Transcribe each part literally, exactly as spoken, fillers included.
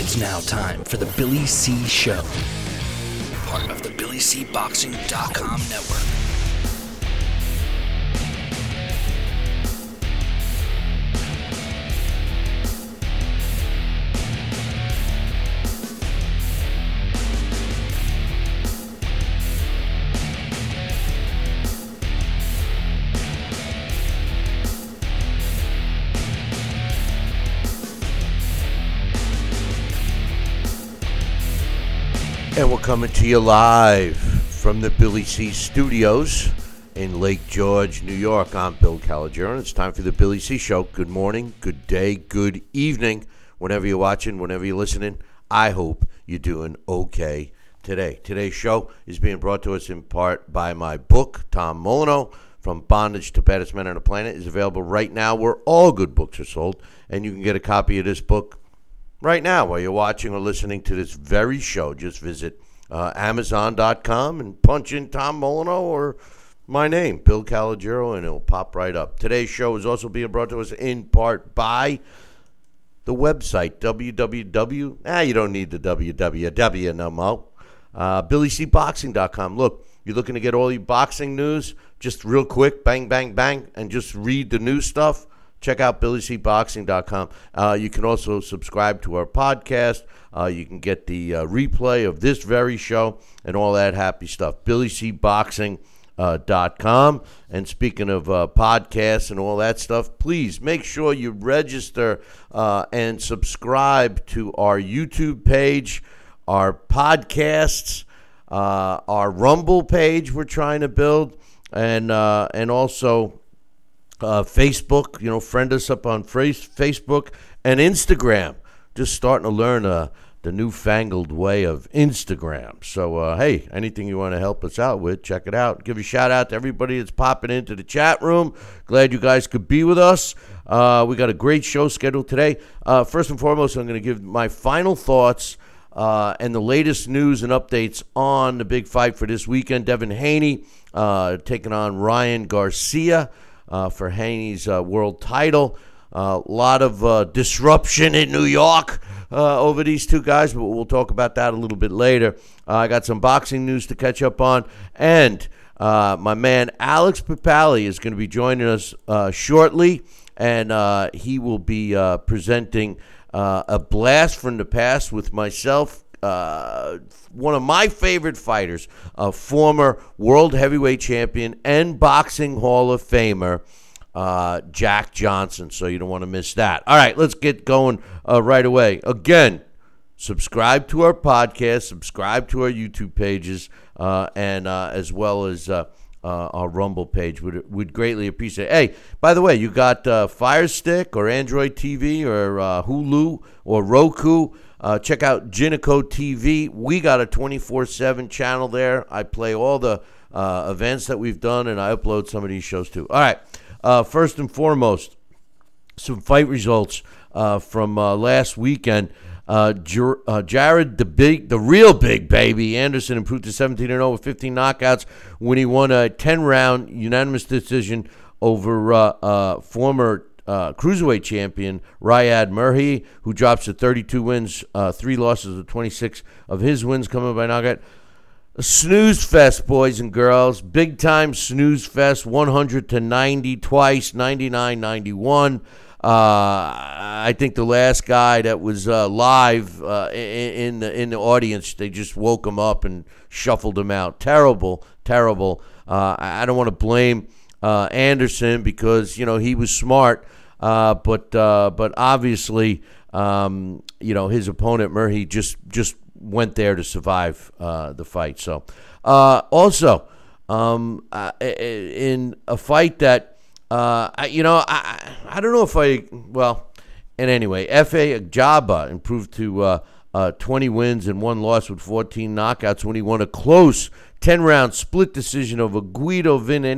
It's now time for the Billy C. Show, part of the Billy C Boxing dot com network. And we're coming to you live from the Billy C Studios in Lake George, New York. I'm Bill Calogero, and it's time for the Billy C Show. Good morning, good day, good evening, whenever you're watching, whenever you're listening. I hope you're doing okay today. Today's show is being brought to us in part by my book, Tom Molineaux, From Bondage to Baddest Men on the Planet, is available right now where all good books are sold, and you can get a copy of this book right now while you're watching or listening to this very show. Just visit uh, Amazon dot com and punch in Tom Molineaux or my name, Bill Calogero, and it'll pop right up. Today's show is also being brought to us in part by the website, w w w. Ah, you don't need the w w w no more. Uh, Billy C Boxing dot com. Look, you're looking to get all your boxing news, just real quick, bang, bang, bang, and just read the new stuff. Check out Billy C Boxing dot com. Uh, you can also subscribe to our podcast. Uh, you can get the uh, replay of this very show and all that happy stuff. Billy C Boxing dot com. And speaking of uh, podcasts and all that stuff, please make sure you register uh, and subscribe to our YouTube page, our podcasts, uh, our Rumble page we're trying to build, and uh, and also Uh, Facebook. You know, friend us up on Facebook and Instagram. Just starting to learn uh, the newfangled way of Instagram. So, uh, hey, anything you want to help us out with, check it out. Give a shout out to everybody that's popping into the chat room. Glad you guys could be with us. Uh, we got a great show scheduled today. Uh, first and foremost, I'm going to give my final thoughts uh, and the latest news and updates on the big fight for this weekend. Devin Haney uh, taking on Ryan Garcia Uh, for Haney's uh, world title. A uh, lot of uh, disruption in New York uh, over these two guys, but we'll talk about that a little bit later. Uh, I got some boxing news to catch up on, and uh, my man Alex Papali is going to be joining us uh, shortly, and uh, he will be uh, presenting uh, a blast from the past with myself. Uh, one of my favorite fighters, a former world heavyweight champion and boxing Hall of Famer, uh, Jack Johnson. So you don't want to miss that. All right, let's get going uh, right away. Again, subscribe to our podcast, subscribe to our YouTube pages, uh, and uh, as well as uh, uh, our Rumble page. We'd, we'd greatly appreciate it. Hey, by the way, you got uh, Fire Stick or Android T V or uh, Hulu or Roku. Uh, check out Jinico T V. We got a twenty-four seven channel there. I play all the uh, events that we've done, and I upload some of these shows too. All right. Uh, first and foremost, some fight results uh, from uh, last weekend. Uh, Jar- uh, Jared, the big, the real big baby, Anderson improved to seventeen and oh with fifteen knockouts when he won a ten-round unanimous decision over uh, uh, former Uh, cruiserweight champion Riyad Murhi, who drops to thirty-two wins, uh, three losses of twenty-six of his wins coming by knockout. A snooze fest, boys and girls. Big time snooze fest. one hundred to ninety twice, ninety-nine ninety-one. Uh, I think the last guy that was uh, live uh, in, in the in the audience, they just woke him up and shuffled him out. Terrible, terrible. Uh, I don't want to blame uh, Anderson because you know he was smart. Uh, but uh, but obviously, um, you know, his opponent Murhi just just went there to survive uh, the fight. So uh, also um, uh, in a fight that uh, I, you know I I don't know if I well and anyway Efe Ajagba improved to uh, uh, twenty wins and one loss with fourteen knockouts when he won a close ten-round split decision over Guido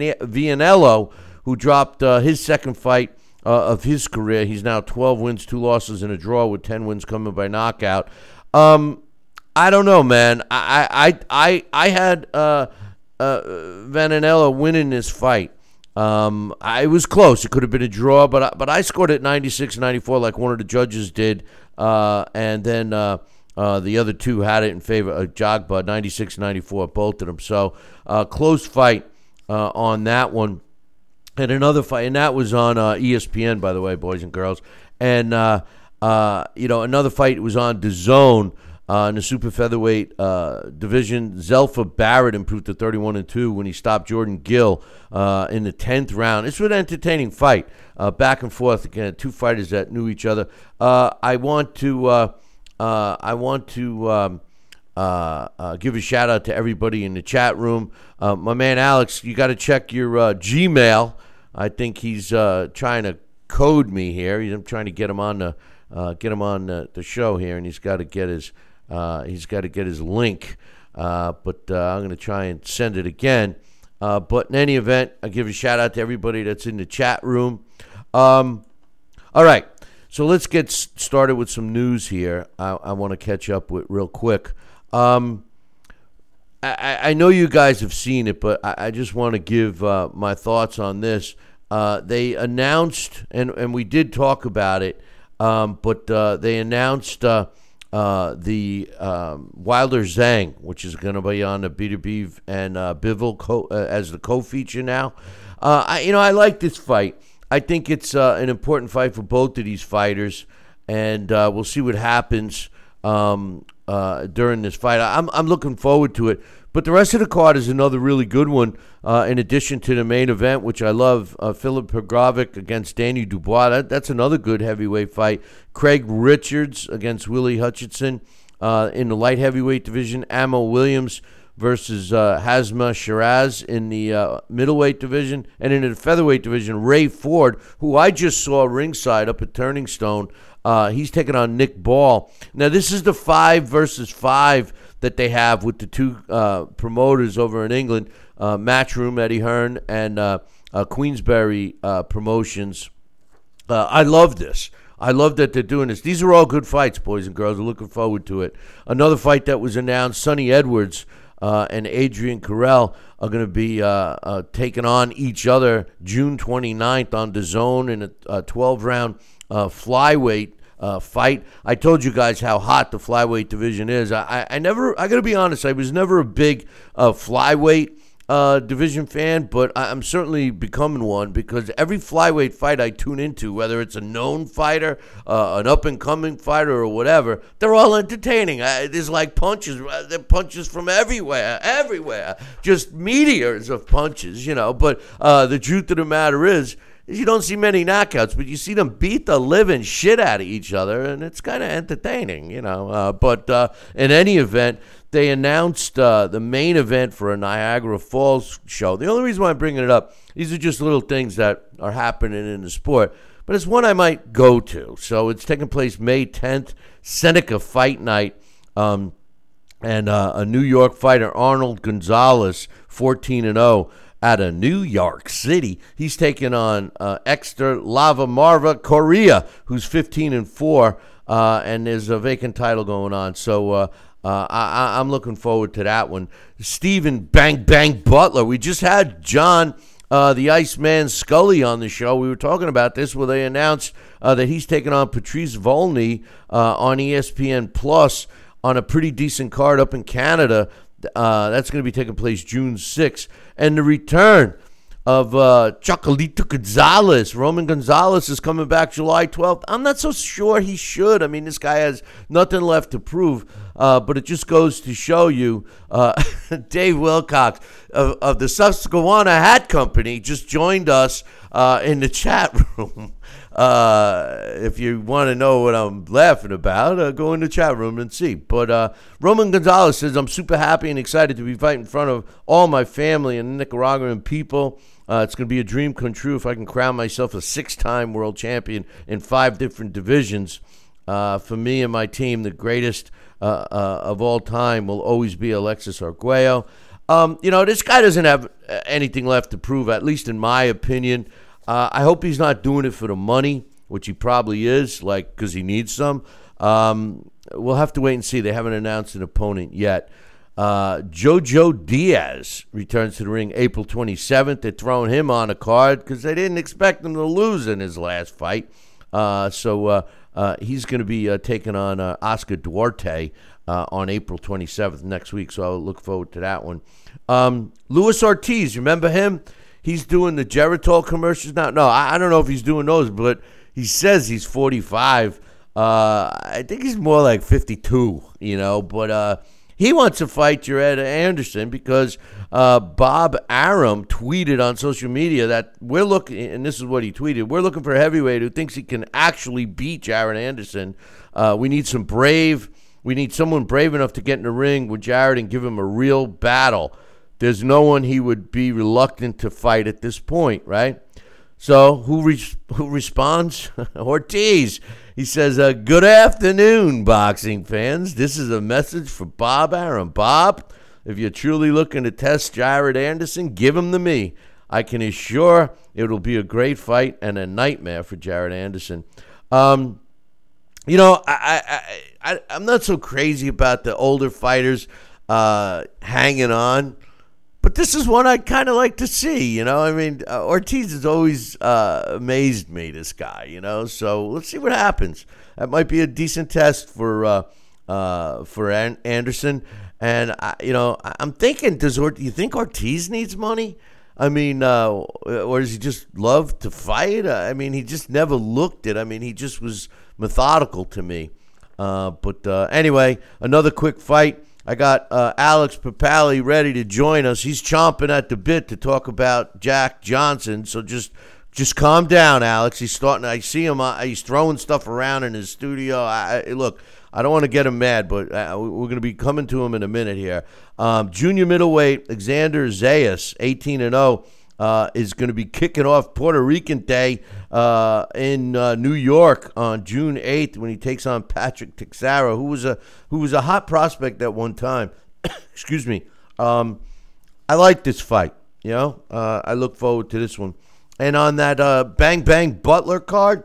Vianello, who dropped uh, his second fight Uh, of his career. He's now twelve wins, two losses, and a draw with ten wins coming by knockout. Um, I don't know, man. I I I I had uh, uh, Vianello winning this fight. Um, I, it was close. It could have been a draw, but I, but I scored at ninety-six ninety-four like one of the judges did uh, and then uh, uh, the other two had it in favor of Jagba, ninety-six ninety-four, both of them. So uh, close fight uh, on that one. And another fight, and that was on uh, E S P N, by the way, boys and girls. And, uh, uh, you know, another fight was on DAZN uh, in the super featherweight uh, division. Zelfa Barrett improved to thirty-one and two when he stopped Jordan Gill uh, in the tenth round. This was an entertaining fight, uh, back and forth. Again, two fighters that knew each other. Uh, I want to, uh, uh, I want to um, uh, uh, give a shout out to everybody in the chat room. Uh, my man Alex, you got to check your uh, Gmail. I think he's uh, trying to code me here. I'm trying to get him on the uh, get him on the, the show here, and he's got to get his uh, he's got to get his link. Uh, but uh, I'm going to try and send it again. Uh, but in any event, I give a shout out to everybody that's in the chat room. Um, all right, so let's get started with some news here. I, I want to catch up with real quick. Um, I, I know you guys have seen it, but I, I just want to give uh, my thoughts on this. Uh, they announced, and, and we did talk about it, um, but uh, they announced uh, uh, the um, Wilder Zhang, which is going to be on the B two B and uh, Bivol co- uh, as the co-feature now. Uh, I, you know, I like this fight. I think it's uh, an important fight for both of these fighters, and uh, we'll see what happens um, uh, during this fight. I'm I'm looking forward to it. But the rest of the card is another really good one, uh, in addition to the main event, which I love, uh, Filip Pegrovic against Danny Dubois. That, that's another good heavyweight fight. Craig Richards against Willie Hutchinson uh, in the light heavyweight division. Amo Williams versus uh, Hazma Shiraz in the uh, middleweight division. And in the featherweight division, Ray Ford, who I just saw ringside up at Turning Stone. Uh, he's taking on Nick Ball. Now, this is the five versus five that they have with the two uh, promoters over in England, uh, Matchroom, Eddie Hearn, and uh, uh, Queensberry uh, Promotions. Uh, I love this. I love that they're doing this. These are all good fights, boys and girls. I'm looking forward to it. Another fight that was announced, Sonny Edwards uh, and Adrian Carell are going to be uh, uh, taking on each other June twenty-ninth on DAZN in a twelve-round uh, flyweight Uh, fight. I told you guys how hot the flyweight division is. I, I, I never, I gotta be honest, I was never a big uh, flyweight uh, division fan, but I, I'm certainly becoming one because every flyweight fight I tune into, whether it's a known fighter, uh, an up-and-coming fighter, or whatever, they're all entertaining. I, there's like punches, there are punches from everywhere, everywhere, just meteors of punches, you know. But uh, the truth of the matter is, you don't see many knockouts, but you see them beat the living shit out of each other, and it's kind of entertaining, you know. Uh, but uh, in any event, they announced uh, the main event for a Niagara Falls show. The only reason why I'm bringing it up, these are just little things that are happening in the sport, but it's one I might go to. So it's taking place May tenth, Seneca Fight Night, um, and uh, a New York fighter, Arnold Gonzalez, fourteen and oh. Out of New York City, he's taking on uh, Exter Lava Marva Correa, who's fifteen and four, uh, and there's a vacant title going on. So uh, uh, I, I'm looking forward to that one. Stephen Bang Bang Butler. We just had John, uh, the Iceman Scully, on the show. We were talking about this where they announced uh, that he's taking on Patrice Volney uh, on E S P N Plus on a pretty decent card up in Canada. Uh, that's going to be taking place June sixth. And the return of uh, Chocolito Gonzalez. Roman Gonzalez is coming back July twelfth. I'm not so sure he should. I mean, this guy has nothing left to prove. Uh, but it just goes to show you, uh, Dave Wilcox of, of the Susquehanna Hat Company just joined us uh, in the chat room. Uh, if you want to know what I'm laughing about, uh, go in the chat room and see. But uh, Roman Gonzalez says, I'm super happy and excited to be fighting in front of all my family and Nicaraguan people. Uh, it's going to be a dream come true if I can crown myself a six-time world champion in five different divisions. Uh, for me and my team, the greatest uh, uh, of all time will always be Alexis Arguello. Um, you know, this guy doesn't have anything left to prove, at least in my opinion. Uh, I hope he's not doing it for the money, which he probably is, like, because he needs some. Um, we'll have to wait and see. They haven't announced an opponent yet. Uh, Jojo Diaz returns to the ring April twenty-seventh. They're throwing him on a card because they didn't expect him to lose in his last fight. Uh, so uh, Uh, he's going to be uh, taking on uh, Oscar Duarte uh, on April twenty-seventh next week, so I'll look forward to that one. Um, Luis Ortiz, remember him? He's doing the Geritol commercials now. No, I, I don't know if he's doing those, but he says he's forty-five. Uh, I think he's more like fifty-two, you know, but uh, he wants to fight Jared Anderson because uh, Bob Arum tweeted on social media that we're looking, and this is what he tweeted, we're looking for a heavyweight who thinks he can actually beat Jared Anderson. Uh, we need some brave, we need someone brave enough to get in the ring with Jared and give him a real battle. There's no one he would be reluctant to fight at this point, right? So who re- who responds? Ortiz. He says, uh, good afternoon, boxing fans. This is a message for Bob Arum. Bob, if you're truly looking to test Jared Anderson, give him to me. I can assure it'll be a great fight and a nightmare for Jared Anderson. Um, you know, I, I, I, I'm not so crazy about the older fighters uh, hanging on. But this is one I'd kind of like to see, you know. I mean, uh, Ortiz has always uh, amazed me, this guy, you know. So let's see what happens. That might be a decent test for uh, uh, for An- Anderson. And, I, you know, I'm thinking, does or- you think Ortiz needs money? I mean, uh, or does he just love to fight? I mean, he just never looked it. I mean, he just was methodical to me. Uh, but uh, anyway, another quick fight. I got uh, Alex Papali ready to join us. He's chomping at the bit to talk about Jack Johnson. So just just calm down, Alex. He's starting. I see him. Uh, he's throwing stuff around in his studio. I, I, look, I don't want to get him mad, but uh, we're going to be coming to him in a minute here. Um, junior middleweight Alexander Zayas, eighteen and oh. Uh, is going to be kicking off Puerto Rican Day uh, in uh, New York on June eighth when he takes on Patrick Teixeira, who was a who was a hot prospect at one time. Excuse me. Um, I like this fight. You know, uh, I look forward to this one. And on that uh, Bang Bang Butler card,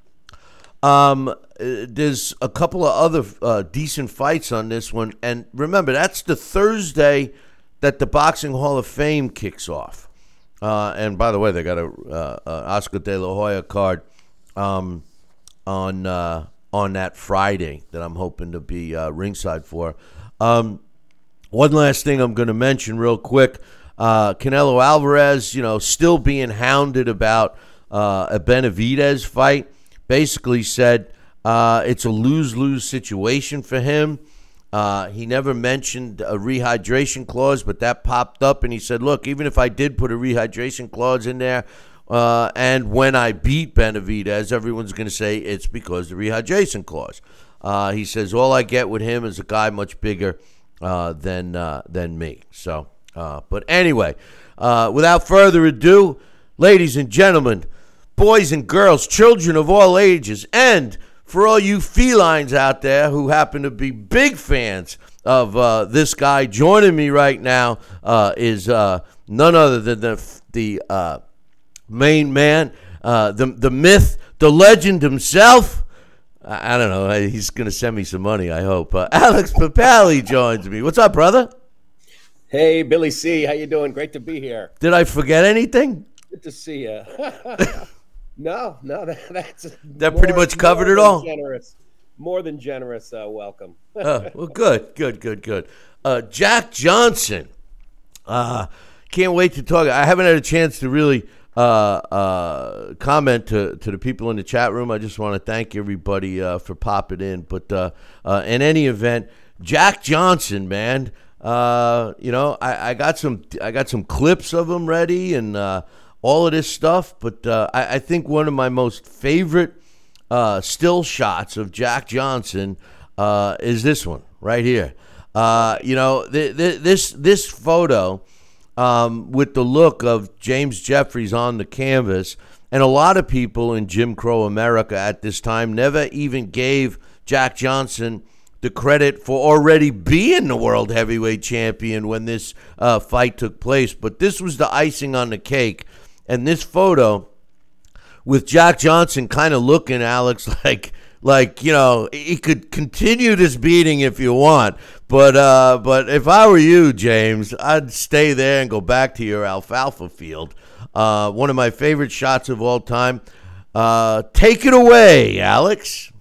um, there's a couple of other uh, decent fights on this one. And remember, that's the Thursday that the Boxing Hall of Fame kicks off. Uh, and by the way, they got a uh, uh, Oscar De La Hoya card um, on uh, on that Friday that I'm hoping to be uh, ringside for. Um, one last thing I'm going to mention real quick: uh, Canelo Alvarez, you know, still being hounded about uh, a Benavidez fight. Basically said uh, it's a lose-lose situation for him. Uh, he never mentioned a rehydration clause, but that popped up, and he said, look, even if I did put a rehydration clause in there, uh, and when I beat Benavidez, everyone's going to say it's because of the rehydration clause. Uh, he says, all I get with him is a guy much bigger uh, than uh, than me. So, uh, but anyway, uh, without further ado, ladies and gentlemen, boys and girls, children of all ages, and for all you felines out there who happen to be big fans of uh, this guy, joining me right now uh, is uh, none other than the the uh, main man, uh, the the myth, the legend himself. I, I don't know. He's going to send me some money, I hope. Uh, Alex Papali joins me. What's up, brother? Hey, Billy C. How you doing? Great to be here. Did I forget anything? Good to see you. No, no, that, that's that pretty much covered it all. Generous, more than generous. Uh, welcome. uh, well, good, good, good, good. Uh, Jack Johnson. Uh, can't wait to talk. I haven't had a chance to really uh, uh, comment to, to the people in the chat room. I just want to thank everybody uh, for popping in. But uh, uh, in any event, Jack Johnson, man. Uh, you know, I, I got some. I got some clips of him ready, and. Uh, all of this stuff, but uh, I, I think one of my most favorite uh, still shots of Jack Johnson uh, is this one right here. Uh, you know, th- th- this this photo um, with the look of James Jeffries on the canvas, and a lot of people in Jim Crow America at this time never even gave Jack Johnson the credit for already being the world heavyweight champion when this uh, fight took place. But this was the icing on the cake. And this photo with Jack Johnson kind of looking, Alex, like, like you know, he could continue this beating if you want. But uh, but if I were you, James, I'd stay there and go back to your alfalfa field. Uh, one of my favorite shots of all time. Uh, take it away, Alex.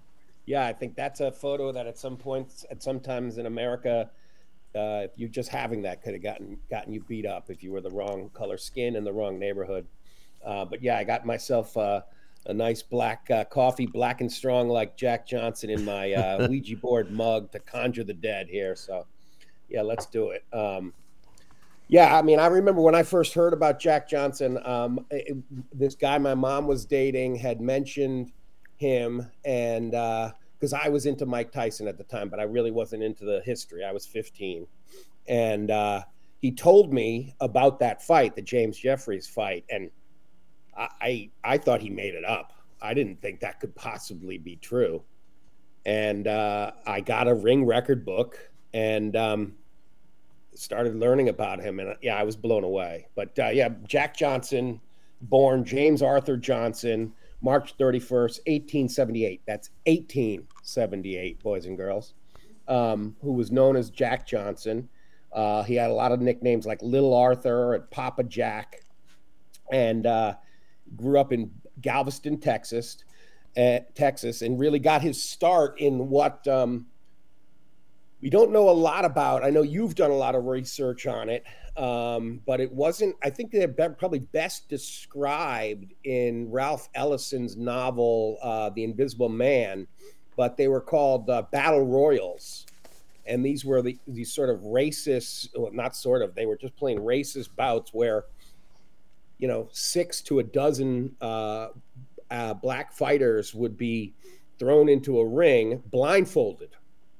Yeah, I think that's a photo that at some points, at sometimes in America, uh, if you just having that could have gotten gotten you beat up if you were the wrong color skin in the wrong neighborhood. Uh, but yeah, I got myself uh, a nice black uh, coffee, black and strong like Jack Johnson in my uh, Ouija board mug to conjure the dead here. So yeah, let's do it. Um, yeah, I mean, I remember when I first heard about Jack Johnson, um, it, this guy my mom was dating had mentioned him, and because uh, I was into Mike Tyson at the time, but I really wasn't into the history. I was fifteen, and uh, he told me about that fight, the James Jeffries fight, and I, I I thought he made it up. I didn't think that could possibly be true, and uh, I got a Ring record book and um, started learning about him, and yeah, I was blown away. But uh, yeah, Jack Johnson, born James Arthur Johnson, March thirty-first, eighteen seventy-eight. That's eighteen seventy-eight, boys and girls. Um, who was known as Jack Johnson. Uh, he had a lot of nicknames like Little Arthur and Papa Jack, and uh, grew up in Galveston, Texas, uh, Texas, and really got his start in what um, we don't know a lot about. I know you've done a lot of research on it, um, but it wasn't, I think they're be- probably best described in Ralph Ellison's novel, uh, The Invisible Man, but they were called uh, battle royals. And these were the, these sort of racist, well, not sort of, they were just plain racist bouts where, you know, six to a dozen uh, uh, black fighters would be thrown into a ring blindfolded.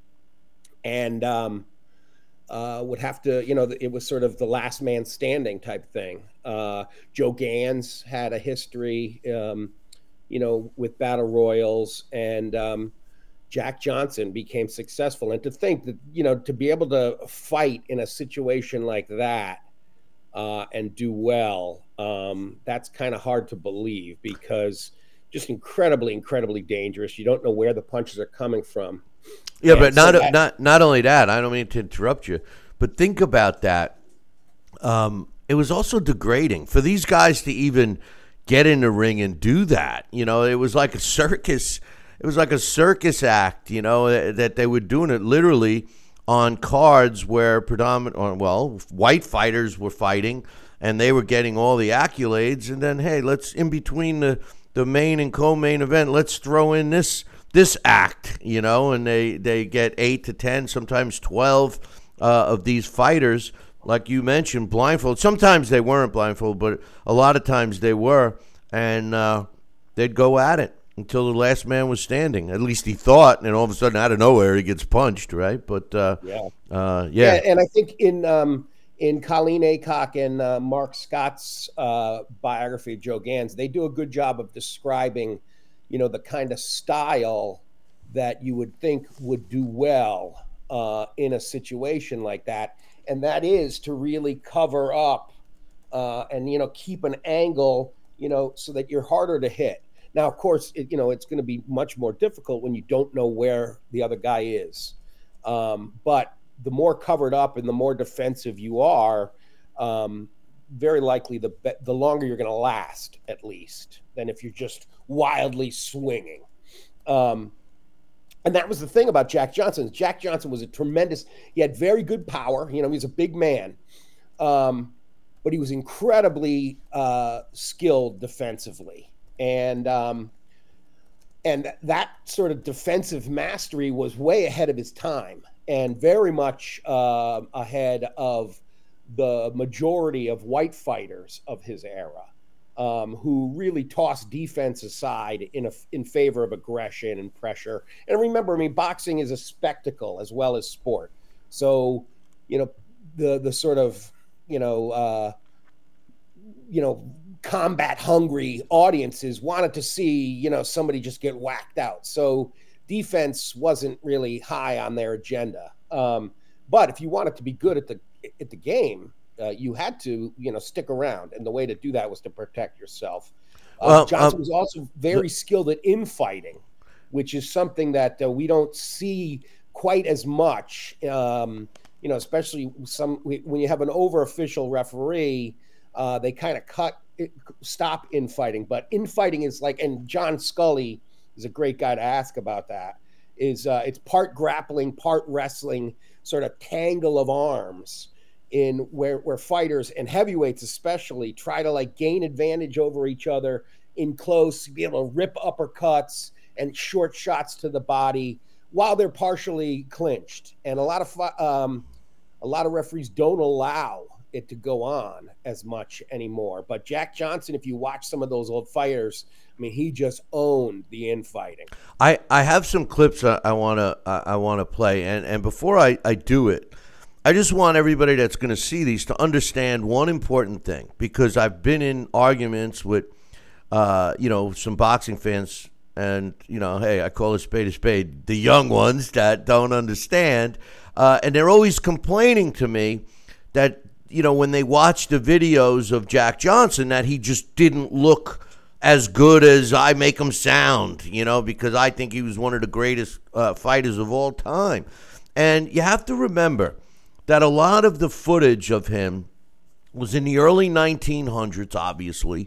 And um, uh, would have to, you know, it was sort of the last man standing type thing. Uh, Joe Gans had a history, um, you know, with battle royals, and um, Jack Johnson became successful. And to think that, you know, to be able to fight in a situation like that uh, and do well, um, that's kind of hard to believe, because just incredibly, incredibly dangerous. You don't know where the punches are coming from. Yeah, And but so not that- not not only that. I don't mean to interrupt you, but think about that. Um, it was also degrading for these guys to even get in the ring and do that. You know, it was like a circus. It was like a circus act. You know, that they were doing it literally on cards where predominant, or well, white fighters were fighting, and they were getting all the accolades. And then, hey, let's in between the the main and co-main event, let's throw in this. This act, you know, and they, they get eight to ten, sometimes twelve uh, of these fighters, like you mentioned, blindfolded. Sometimes they weren't blindfolded, but a lot of times they were, and uh, they'd go at it until the last man was standing. At least he thought, and all of a sudden, out of nowhere, he gets punched, right? But uh, yeah. Uh, yeah, yeah, and I think in um, in Colleen Aycock and uh, Mark Scott's uh, biography of Joe Gans, they do a good job of describing, you know, the kind of style that you would think would do well uh, in a situation like that. And that is to really cover up uh, and, you know, keep an angle, you know, so that you're harder to hit. Now, of course, it, you know, it's going to be much more difficult when you don't know where the other guy is. Um, but the more covered up and the more defensive you are, um, very likely the be- the longer you're going to last, at least, than if you're just wildly swinging. Um, and that was the thing about Jack Johnson. Jack Johnson was a tremendous, he had very good power. You know, he was a big man, um, but he was incredibly uh, skilled defensively. And, um, and that sort of defensive mastery was way ahead of his time, and very much uh, ahead of the majority of white fighters of his era, um, who really tossed defense aside in a, in favor of aggression and pressure. And remember, I mean, boxing is a spectacle as well as sport. So, you know, the the sort of, you know, uh, you know, combat hungry audiences wanted to see, you know, somebody just get whacked out. So defense wasn't really high on their agenda. Um, but if you wanted to be good at the at the game, uh, you had to, you know, stick around. And the way to do that was to protect yourself. Uh, Well, Johnson um, was also very skilled at infighting, which is something that uh, we don't see quite as much, um, you know, especially some when you have an over official referee, uh, they kind of cut, it, stop infighting. But infighting is like, and John Scully is a great guy to ask about that. is uh, it's part grappling, part wrestling, sort of tangle of arms in where where fighters and heavyweights especially try to like gain advantage over each other in close, be able to rip uppercuts and short shots to the body while they're partially clinched. And a lot of um, a lot of referees don't allow it to go on as much anymore. But Jack Johnson, if you watch some of those old fighters, I mean, he just owned the infighting. I, I have some clips I, I wanna I, I wanna play, and, and before I, I do it, I just want everybody that's going to see these to understand one important thing, because I've been in arguments with uh, you know some boxing fans, and you know, hey, I call a spade a spade, the young ones that don't understand, uh, and they're always complaining to me that, you know, when they watch the videos of Jack Johnson, that he just didn't look as good as I make him sound, you know, because I think he was one of the greatest uh, fighters of all time. And you have to remember that a lot of the footage of him was in the early nineteen hundreds, obviously,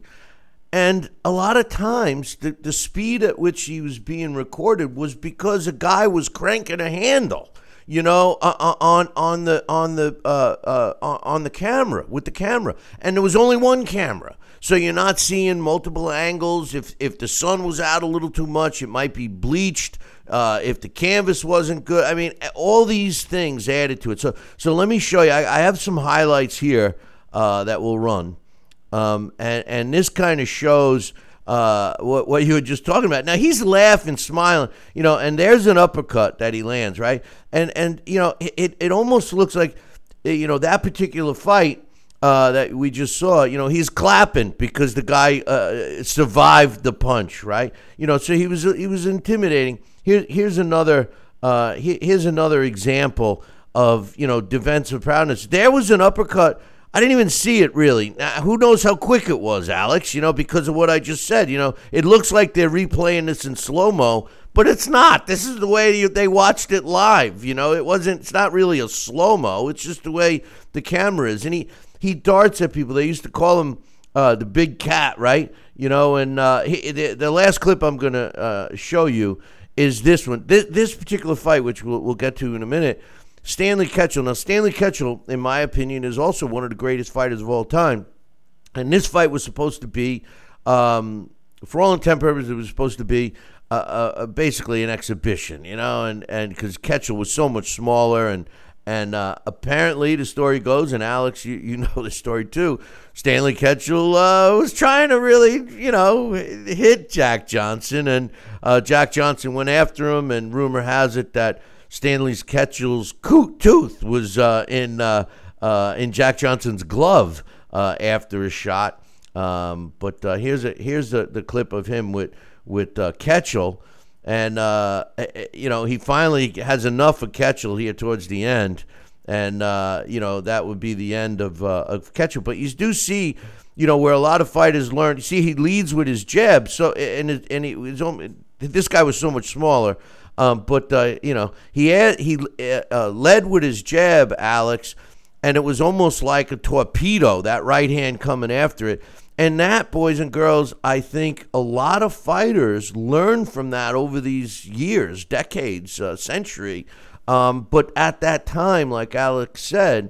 and a lot of times the, the speed at which he was being recorded was because a guy was cranking a handle, you know, uh, on on the on the uh, uh, on the camera with the camera, and there was only one camera. So you're not seeing multiple angles. If if the sun was out a little too much, it might be bleached. Uh, if the canvas wasn't good, I mean, all these things added to it. So so let me show you. I, I have some highlights here uh, that will run, um, and and this kind of shows uh, what what you were just talking about. Now he's laughing, smiling, you know, and there's an uppercut that he lands, right, and and you know it it almost looks like, you know, that particular fight Uh, that we just saw, you know, he's clapping because the guy uh, survived the punch, right? You know, so he was he was intimidating. Here, here's another uh, here's another example of, you know, defensive prowess. There was an uppercut. I didn't even see it really. Now, who knows how quick it was, Alex? You know, because of what I just said. You know, it looks like they're replaying this in slow mo, but it's not. This is the way you, they watched it live. You know, it wasn't. It's not really a slow mo. It's just the way the camera is, and he. He darts at people. They used to call him uh, the big cat, right? You know, and uh, he, the, the last clip I'm going to uh, show you is this one. This, this particular fight, which we'll, we'll get to in a minute, Stanley Ketchel. Now, Stanley Ketchel, in my opinion, is also one of the greatest fighters of all time. And this fight was supposed to be, um, for all intent purposes, it was supposed to be uh, uh, basically an exhibition, you know, and and because Ketchel was so much smaller, and And uh, apparently the story goes, and Alex, you, you know the story too, Stanley Ketchel uh, was trying to really, you know, hit Jack Johnson, and uh, Jack Johnson went after him, and rumor has it that Stanley Ketchel's co- tooth was uh, in uh, uh, in Jack Johnson's glove uh, after a shot. Um, but uh, here's a, here's the, the clip of him with, with uh, Ketchel. And, uh, you know, he finally has enough of Ketchel here towards the end. And, uh, you know, that would be the end of, uh, of Ketchel. But you do see, you know, where a lot of fighters learn. You see, he leads with his jab. So, and, it, and he was, this guy was so much smaller. Um, but, uh, you know, he had, he uh, led with his jab, Alex. And it was almost like a torpedo, that right hand coming after it. And that, boys and girls, I think a lot of fighters learned from that over these years, decades, uh, century. Um, but at that time, like Alex said,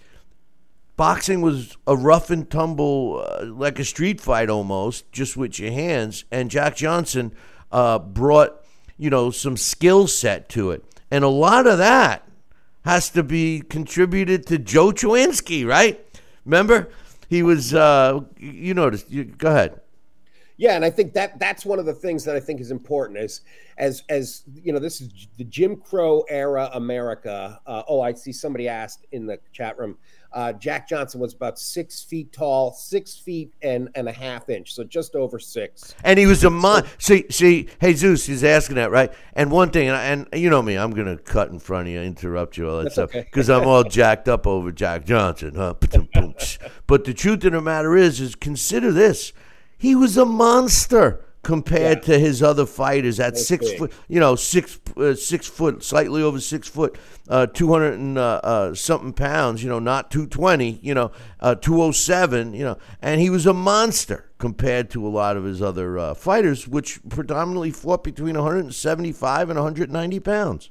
boxing was a rough and tumble, uh, like a street fight almost, just with your hands. And Jack Johnson uh, brought, you know, some skill set to it. And a lot of that has to be contributed to Joe Chowinski, right? Remember? He was, uh, you noticed. You, go ahead. Yeah, and I think that that's one of the things that I think is important. Is as as you know, this is the Jim Crow era America. Uh, oh, I see somebody asked in the chat room. Uh, Jack Johnson was about six feet tall, six feet and, and a half inch, so just over six. And he was a mon. See, see, Jesus is asking that, right? And one thing, and, I, and you know me, I'm gonna cut in front of you, interrupt you, all that That's stuff, okay. because I'm all jacked up over Jack Johnson, huh? But the truth of the matter is, is consider this: he was a monster compared Yeah. to his other fighters at That's six big. foot, you know, six uh, six foot, slightly over six foot, uh, two hundred and uh, uh, something pounds, you know, not two twenty, you know, uh, two oh seven, you know, and he was a monster. compared to a lot of his other uh, fighters, which predominantly fought between one seventy-five and one ninety pounds.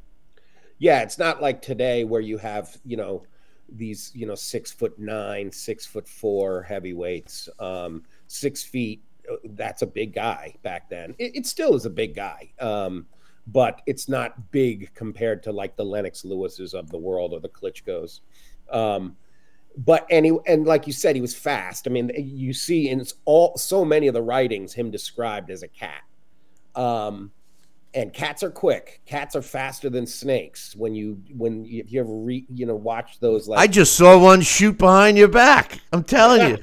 Yeah, it's not like today where you have, you know, these, you know, six foot nine, six foot four heavyweights, um, six feet. That's a big guy back then. It, it still is a big guy, um, but it's not big compared to like the Lennox Lewises of the world or the Klitschko's. Um, but and he, and like you said, he was fast. I mean, you see in all so many of the writings him described as a cat. Um, and cats are quick. Cats are faster than snakes. When you when you, if you ever re, you know watch those, like I just saw one shoot behind your back. I'm telling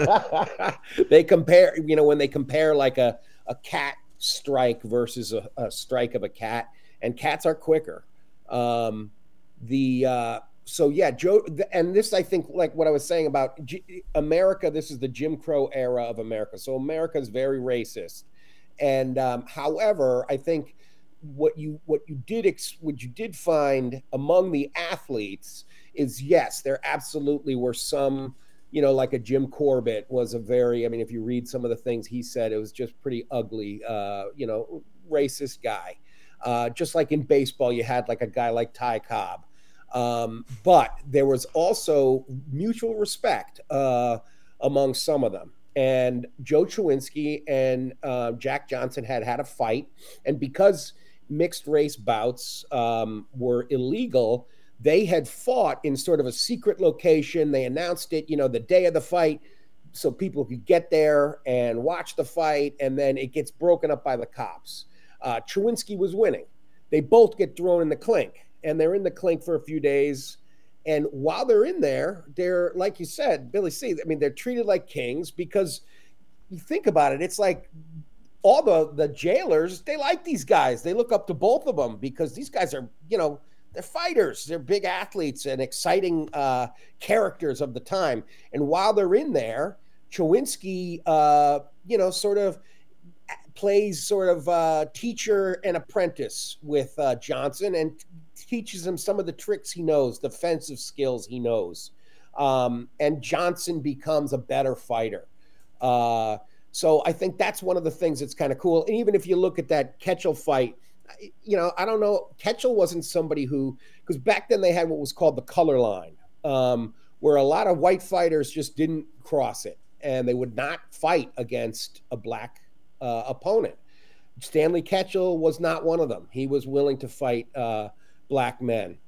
you. They compare, you know, when they compare like a, a cat strike versus a, a strike of a cat, and cats are quicker. Um, the uh, so yeah, Joe, and this I think like what I was saying about G- America. This is the Jim Crow era of America. So America is very racist, and um, however, I think what you what you did ex- what you did find among the athletes is yes, there absolutely were some. You know, like a Jim Corbett was a very, I mean, if you read some of the things he said, it was just pretty ugly, uh, you know, racist guy. Uh, just like in baseball, you had like a guy like Ty Cobb. Um, but there was also mutual respect uh, among some of them. And Joe Chewinski and uh, Jack Johnson had had a fight. And because mixed race bouts um, were illegal, they had fought in sort of a secret location. They announced it, you know, the day of the fight so people could get there and watch the fight, and then it gets broken up by the cops. Uh, Chewinski was winning. They both get thrown in the clink, and they're in the clink for a few days. And while they're in there, they're, like you said, Billy C., I mean, they're treated like kings because you think about it, it's like all the, the jailers, they like these guys. They look up to both of them because these guys are, you know, they're fighters. They're big athletes and exciting uh, characters of the time. And while they're in there, Chewinski, uh, you know, sort of plays sort of uh, teacher and apprentice with uh, Johnson and teaches him some of the tricks he knows, defensive skills he knows. Um, and Johnson becomes a better fighter. Uh, so I think that's one of the things that's kind of cool. And even if you look at that Ketchel fight, you know, I don't know. Ketchel wasn't somebody who, because back then they had what was called the color line, um, where a lot of white fighters just didn't cross it and they would not fight against a black uh, opponent. Stanley Ketchel was not one of them. He was willing to fight uh, black men.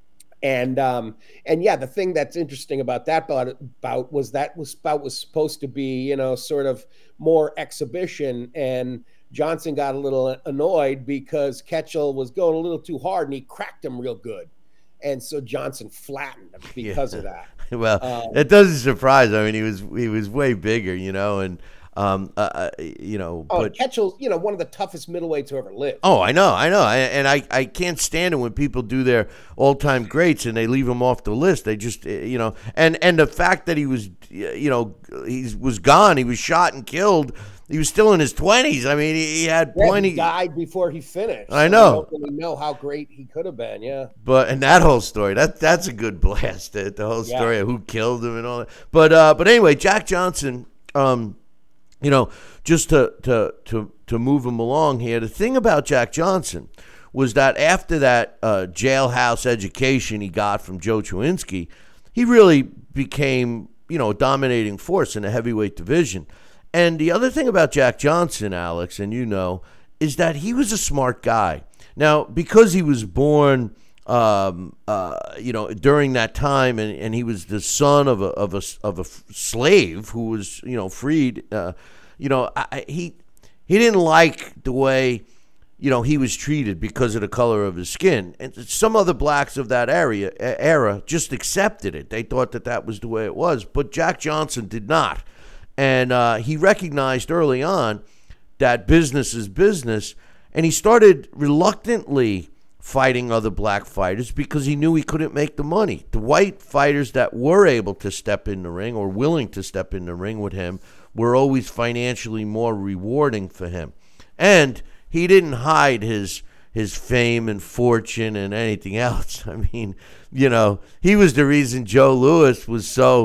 And um, and yeah, the thing that's interesting about that bout, bout was that was bout was supposed to be, you know, sort of more exhibition, and Johnson got a little annoyed because Ketchel was going a little too hard and he cracked him real good. And so Johnson flattened him because yeah. of that. Well, um, it doesn't surprise. I mean, he was he was way bigger, you know, and um, uh, you know, oh, but Ketchel's, you know, one of the toughest middleweights who ever lived. Oh, I know, I know, I, and I, I can't stand it when people do their all-time greats and they leave him off the list. They just, you know, and and the fact that he was, you know, he was gone, he was shot and killed. He was still in his twenties. I mean, he, he had yeah, plenty. He died before he finished. I so know. We don't really know how great he could have been. Yeah. But and that whole story, that that's a good blast. The, the whole story yeah. of who killed him and all that. But uh, but anyway, Jack Johnson. Um, you know, just to to to to move him along here. The thing about Jack Johnson was that after that uh, jailhouse education he got from Joe Chewinski, he really became, you know, a dominating force in the heavyweight division. And the other thing about Jack Johnson, Alex, and you know, is that he was a smart guy. Now, because he was born, um, uh, you know, during that time, and, and he was the son of a of a of a slave who was, you know, freed. Uh, you know, I, he he didn't like the way, you know, he was treated because of the color of his skin. And some other blacks of that area era just accepted it. They thought that that was the way it was. But Jack Johnson did not. And uh, he recognized early on that business is business. And he started reluctantly fighting other black fighters because he knew he couldn't make the money. The white fighters that were able to step in the ring or willing to step in the ring with him were always financially more rewarding for him. And he didn't hide his his fame and fortune and anything else. I mean, you know, he was the reason Joe Louis was so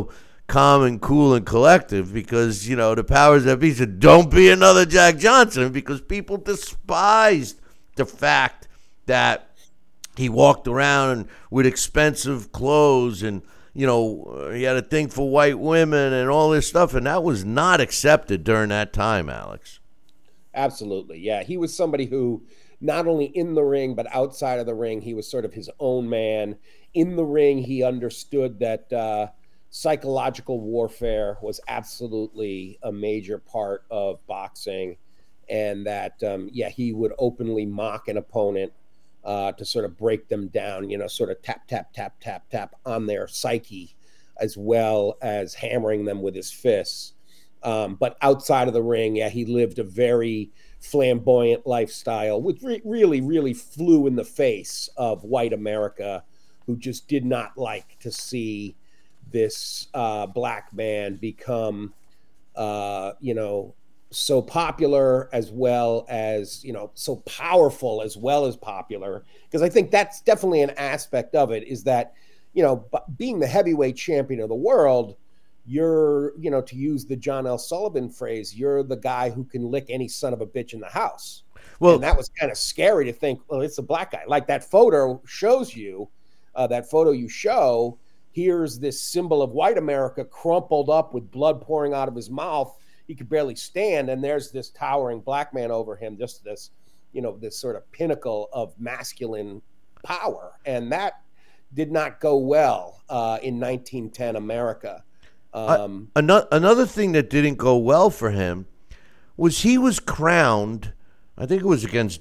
calm and cool and collective because, you know, the powers that be said, don't be another Jack Johnson, because people despised the fact that he walked around with expensive clothes and, you know, he had a thing for white women and all this stuff, and that was not accepted during that time, Alex. Absolutely. Yeah. He was somebody who not only in the ring, but outside of the ring, he was sort of his own man. In the ring, he understood that uh, psychological warfare was absolutely a major part of boxing, and that, um, yeah, he would openly mock an opponent uh, to sort of break them down, you know, sort of tap, tap, tap, tap, tap on their psyche, as well as hammering them with his fists. Um, but outside of the ring, yeah, he lived a very flamboyant lifestyle, which re- really, really flew in the face of white America, who just did not like to see this uh, black man become, uh, you know, so popular as well as, you know, so powerful as well as popular. Because I think that's definitely an aspect of it, is that, you know, being the heavyweight champion of the world, you're, you know, to use the John L. Sullivan phrase, you're the guy who can lick any son of a bitch in the house. Well, and that was kind of scary to think, well, it's a black guy. Like that photo shows you, uh, that photo you show, here's this symbol of white America crumpled up with blood pouring out of his mouth. He could barely stand. And there's this towering black man over him, just this, you know, this sort of pinnacle of masculine power. And that did not go well uh, in nineteen ten America. Um, uh, another, another thing that didn't go well for him was he was crowned, I think it was against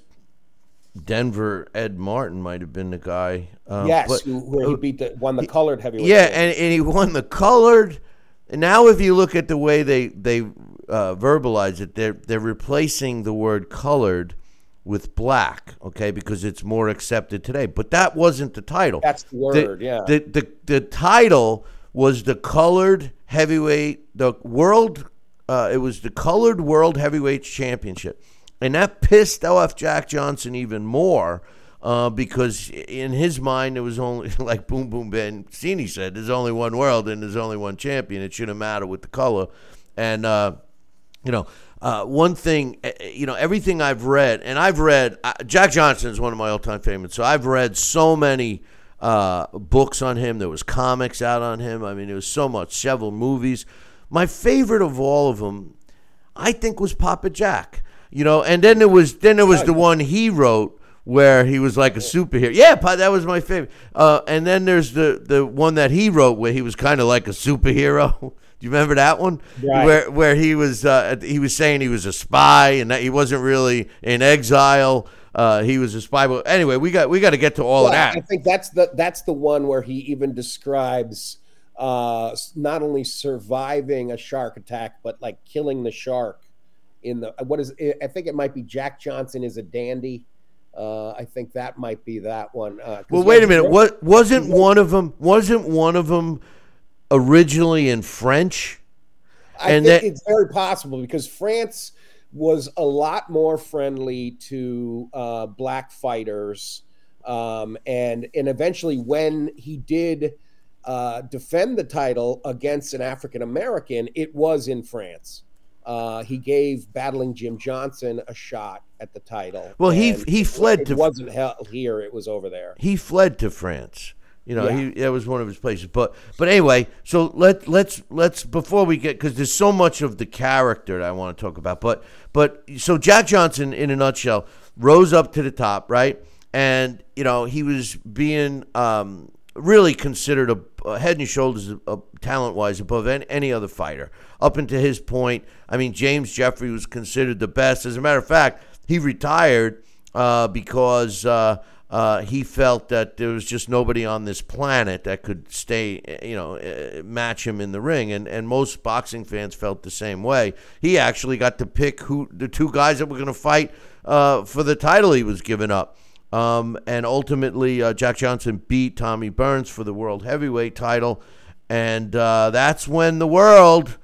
Denver. Ed Martin might have been the guy. Um, yes, but, who, where he beat the, won the colored heavyweight. Yeah, and, and he won the colored. And now if you look at the way they, they uh, verbalize it, they're, they're replacing the word colored with black, okay, because it's more accepted today. But that wasn't the title. That's the word, the, yeah. The, the, the title was the colored heavyweight, the world, uh, it was the colored world heavyweight championship. And that pissed off Jack Johnson even more uh, because in his mind, there was only, like Boom Boom Bencini said, there's only one world and there's only one champion. It shouldn't matter with the color. And, uh, you know, uh, one thing, you know, everything I've read, and I've read, uh, Jack Johnson is one of my all-time favorites, so I've read so many Uh, books on him. There was comics out on him. I mean, there was so much, several movies. My favorite of all of them, I think, was Papa Jack. You know, and then there was then there was the one he wrote where he was like a superhero. Yeah, that was my favorite. Uh, and then there's the the one that he wrote where he was kind of like a superhero. Do you remember that one? Right. Where where he was uh, he was saying he was a spy and that he wasn't really in exile. Uh, he was a spy. But anyway, we got we got to get to all well, of that. I think that's the that's the one where he even describes uh, not only surviving a shark attack, but like killing the shark in the what is I think it might be Jack Johnson is a dandy. Uh, I think that might be that one. Uh, well, wait a minute. What wasn't one of them? Wasn't one of them originally in French? I and think that, it's very possible because France was a lot more friendly to uh, black fighters. Um, and, and eventually when he did uh, defend the title against an African-American, it was in France. Uh, he gave Battling Jim Johnson a shot at the title. Well, he he fled it to. It wasn't here, it was over there. He fled to France. You know, yeah. he that was one of his places. But but anyway, so let let's let's before we get, because there's so much of the character that I want to talk about. But but so Jack Johnson, in a nutshell, rose up to the top, right? And you know, he was being um, really considered a, a head and shoulders, uh, talent wise, above any, any other fighter. Up until his point, I mean, James Jeffrey was considered the best. As a matter of fact, he retired uh, because. Uh, Uh, he felt that there was just nobody on this planet that could stay, you know, uh, match him in the ring. And, and most boxing fans felt the same way. He actually got to pick who the two guys that were going to fight uh, for the title he was giving up. Um, and ultimately, uh, Jack Johnson beat Tommy Burns for the world heavyweight title. And uh, that's when the world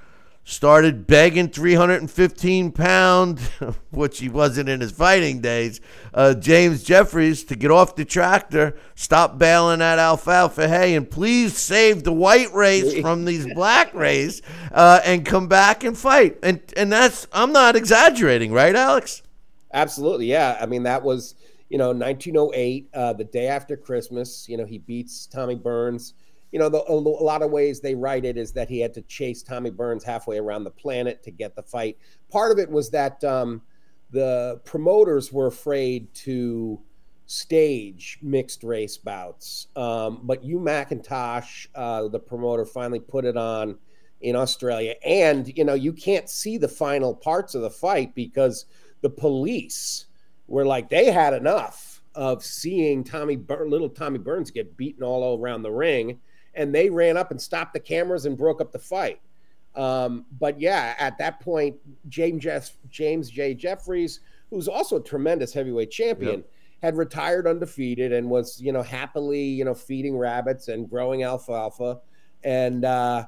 started begging three hundred fifteen pound, which he wasn't in his fighting days, uh, James Jeffries to get off the tractor, stop bailing that alfalfa hay, and please save the white race from these black race, uh, and come back and fight. And and that's, I'm not exaggerating, right, Alex? Absolutely, yeah. I mean, that was, you know, nineteen oh eight, uh, the day after Christmas. You know, he beats Tommy Burns. You know, the, a, a lot of ways they write it is that he had to chase Tommy Burns halfway around the planet to get the fight. Part of it was that um, the promoters were afraid to stage mixed race bouts. Um, but Hugh McIntosh, uh, the promoter, finally put it on in Australia. And, you know, you can't see the final parts of the fight because the police were like, they had enough of seeing Tommy Bur- little Tommy Burns get beaten all around the ring. And they ran up and stopped the cameras and broke up the fight. Um, but yeah, at that point, James Jeff, James J. Jeffries, who's also a tremendous heavyweight champion, yep. had retired undefeated and was, you know, happily, you know, feeding rabbits and growing alfalfa. And, uh,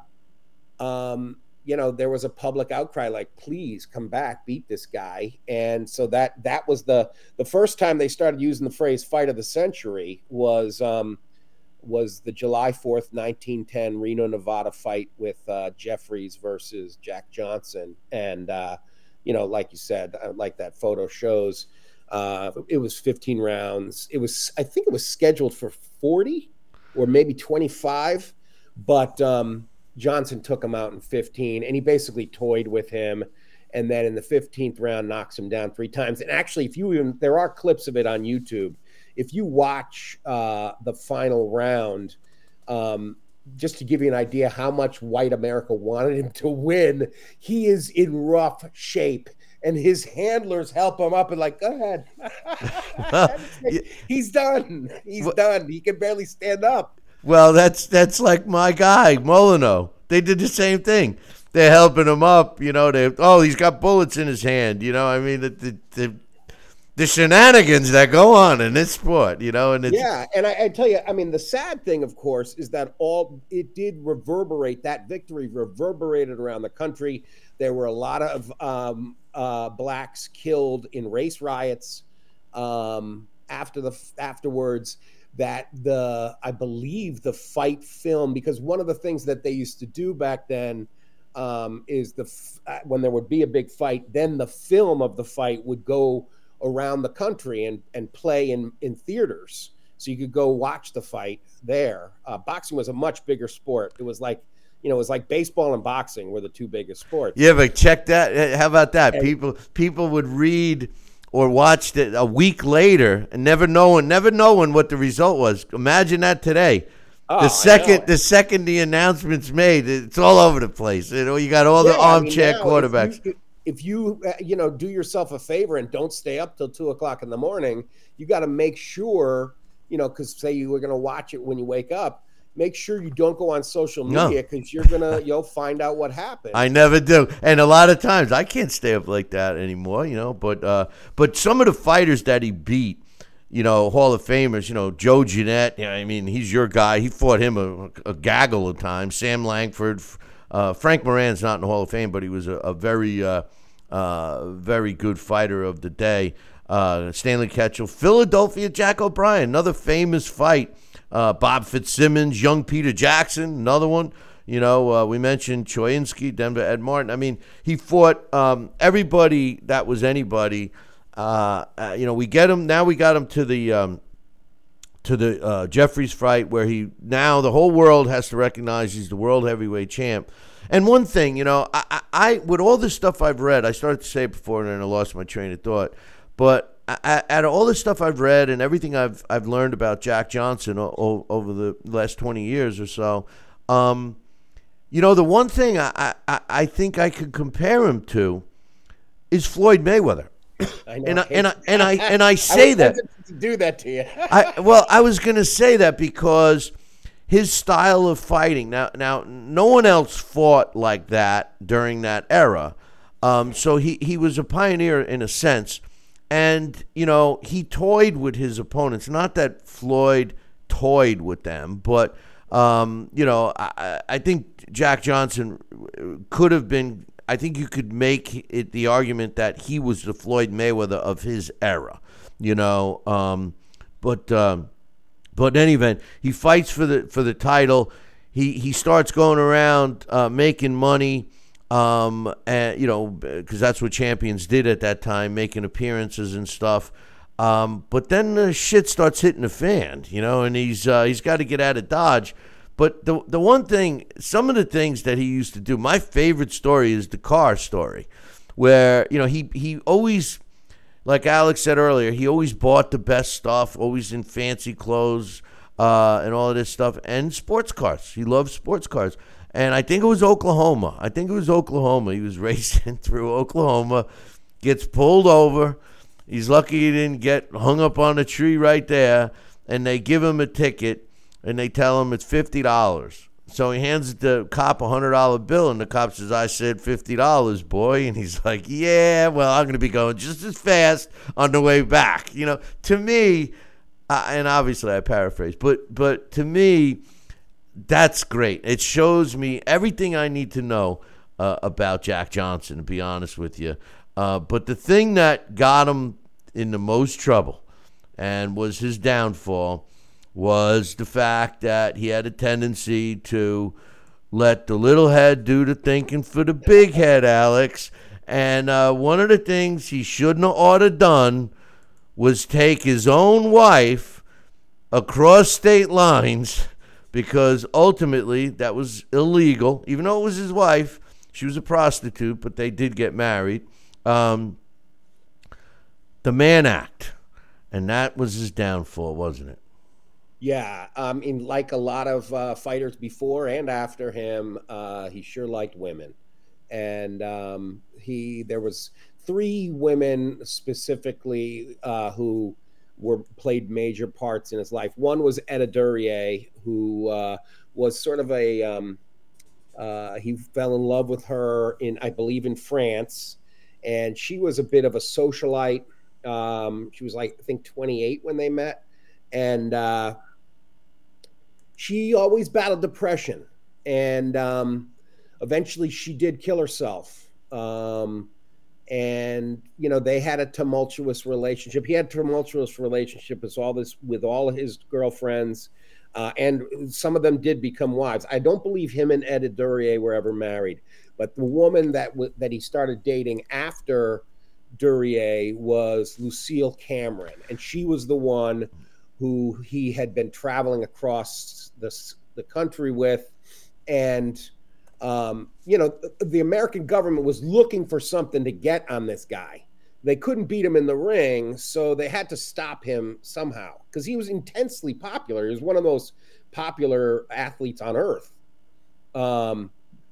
um, you know, there was a public outcry like, please come back, beat this guy. And so that that was the the first time they started using the phrase fight of the century was um, was the July fourth, nineteen ten Reno, Nevada fight with uh, Jeffries versus Jack Johnson. And, uh, you know, like you said, like that photo shows, uh, it was fifteen rounds. It was, I think it was scheduled for forty or maybe twenty-five, but um, Johnson took him out in fifteen, and he basically toyed with him. And then in the fifteenth round, knocks him down three times. And actually, if you even, there are clips of it on YouTube. If you watch uh, the final round, um, just to give you an idea how much white America wanted him to win, he is in rough shape. And his handlers help him up and like, go ahead. He's done. He's well, done. He can barely stand up. Well, that's that's like my guy, Molyneux. They did the same thing. They're helping him up, you know. They oh, he's got bullets in his hand, you know. I mean, the the, the, the shenanigans that go on in this sport, you know. And it's, yeah, and I, I tell you, I mean, the sad thing, of course, is that all it did reverberate. That victory reverberated around the country. There were a lot of um, uh, blacks killed in race riots um, after the afterwards. That the I believe the fight film, because one of the things that they used to do back then um, is the when there would be a big fight, then the film of the fight would go around the country and and play in in theaters, so you could go watch the fight there. Uh, boxing was a much bigger sport. It was like, you know, it was like baseball and boxing were the two biggest sports. Yeah, but check that. How about that? And people people would read or watched it a week later and never knowing, never knowing what the result was. Imagine that today. Oh, the second, the second the announcement's made, it's all over the place. You know, you got all yeah, the armchair I mean, quarterbacks. If you, if you, uh, you know, do yourself a favor and don't stay up till two o'clock in the morning, you got to make sure, you know, because say you were going to watch it when you wake up. Make sure you don't go on social media because no. you're gonna you'll find out what happened. I never do, and a lot of times I can't stay up like that anymore, you know. But uh, but some of the fighters that he beat, you know, Hall of Famers, you know, Joe Jeanette. Yeah, I mean, he's your guy. He fought him a, a gaggle of times. Sam Langford, uh, Frank Moran's not in the Hall of Fame, but he was a, a very uh, uh, very good fighter of the day. Uh, Stanley Ketchel, Philadelphia Jack O'Brien, another famous fight. Uh, Bob Fitzsimmons, young Peter Jackson, another one. You know, uh, we mentioned Choyinski, Denver Ed Martin. I mean, he fought um, everybody that was anybody. Uh, uh, you know, we get him now. We got him to the um, to the uh, Jeffries fight, where he now the whole world has to recognize he's the world heavyweight champ. And one thing, you know, I, I, I with all the stuff I've read, I started to say it before, and then I lost my train of thought, but. Out of all the stuff I've read and everything I've I've learned about Jack Johnson o- over the last twenty years or so, um, you know, the one thing I, I, I think I could compare him to is Floyd Mayweather. I know, and I, and I and I and I say I that to do that to you. I well, I was going to say that because his style of fighting. Now, now, no one else fought like that during that era, um, so he he was a pioneer in a sense. And, you know, he toyed with his opponents. Not that Floyd toyed with them, but, um, you know, I, I think Jack Johnson could have been I think you could make it the argument that he was the Floyd Mayweather of his era, you know. Um, but um, but in any event, he fights for the for the title. He he starts going around uh, making money, um, and you know, because that's what champions did at that time, making appearances and stuff. Um, but then the shit starts hitting the fan, you know, and he's uh, he's got to get out of Dodge. But the the one thing, some of the things that he used to do, my favorite story is the car story, where, you know, he, he always, like Alex said earlier, he always bought the best stuff, always in fancy clothes uh, and all of this stuff, and sports cars. He loved sports cars. And I think it was Oklahoma. I think it was Oklahoma. He was racing through Oklahoma, gets pulled over. He's lucky he didn't get hung up on a tree right there, and they give him a ticket. And they tell him it's fifty dollars. So he hands the cop a one hundred dollar bill, and the cop says, I said fifty dollars, boy. And he's like, yeah, well, I'm going to be going just as fast on the way back. You know, to me, uh, and obviously I paraphrase, but but to me, that's great. It shows me everything I need to know uh, about Jack Johnson, to be honest with you. Uh, but the thing that got him in the most trouble and was his downfall was the fact that he had a tendency to let the little head do the thinking for the big head, Alex. And uh, one of the things he shouldn't have ought to done was take his own wife across state lines, because ultimately that was illegal. Even though it was his wife, she was a prostitute, but they did get married. Um, the Mann Act. And that was his downfall, wasn't it? Yeah, I mean, like a lot of uh, fighters before and after him, uh, he sure liked women, and um, he there was three women specifically uh, who were played major parts in his life. One was Etta Durier, who uh, was sort of a um, uh, he fell in love with her in, I believe, in France, and she was a bit of a socialite. Um, she was like, I think, twenty-eight when they met, and uh, she always battled depression, and um, eventually she did kill herself. Um, and, you know, they had a tumultuous relationship. He had a tumultuous relationship with all this, with all his girlfriends, uh, and some of them did become wives. I don't believe him and Etta Durier were ever married, but the woman that w- that he started dating after Durier was Lucille Cameron, and she was the one who he had been traveling across the, the country with. And, um, you know, the American government was looking for something to get on this guy. They couldn't beat him in the ring, so they had to stop him somehow, because he was intensely popular. He was one of the most popular athletes on earth. Um,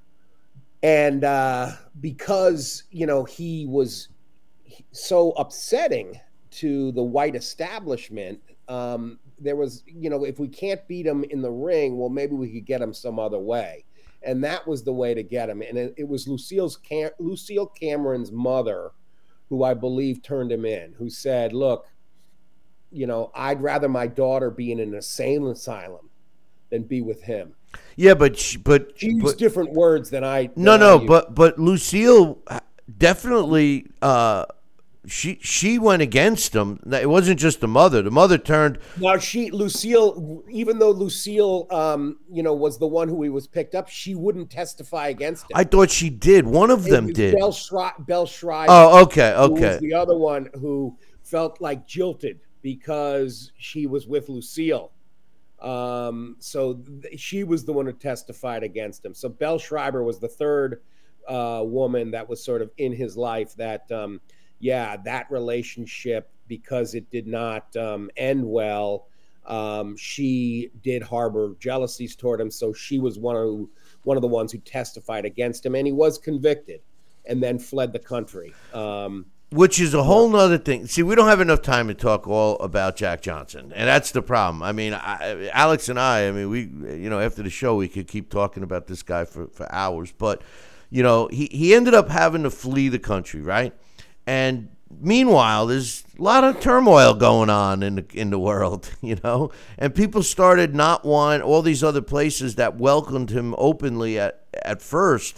and uh, because, you know, he was so upsetting to the white establishment, Um, there was, you know, if we can't beat him in the ring, well, maybe we could get him some other way. And that was the way to get him. And it, it was Lucille's Cam- Lucille Cameron's mother, who I believe turned him in, who said, look, you know, I'd rather my daughter be in an insane asylum than be with him. Yeah, but she, but she used but, different words than I. No, than no, I but but Lucille definitely. Uh, She she went against him. It wasn't just the mother. The mother turned. Now she Lucille, even though Lucille, um, you know, was the one who he was picked up, she wouldn't testify against him. I thought she did. One of it them was did. Bell, Shri- Bell Schreiber. Oh, okay, Who okay. was the other one who felt like jilted because she was with Lucille. Um, so th- she was the one who testified against him. So Bell Schreiber was the third uh, woman that was sort of in his life that. Um, Yeah, that relationship, because it did not um, end well, um, she did harbor jealousies toward him. So she was one of one of the ones who testified against him, and he was convicted and then fled the country. Um, Which is a whole nother thing. See, we don't have enough time to talk all about Jack Johnson, and that's the problem. I mean, I, Alex and I, I mean, we, you know, after the show, we could keep talking about this guy for, for hours. But, you know, he, he ended up having to flee the country, right? And meanwhile, there's a lot of turmoil going on in the in the world, you know, and people started not wanting all these other places that welcomed him openly at at first,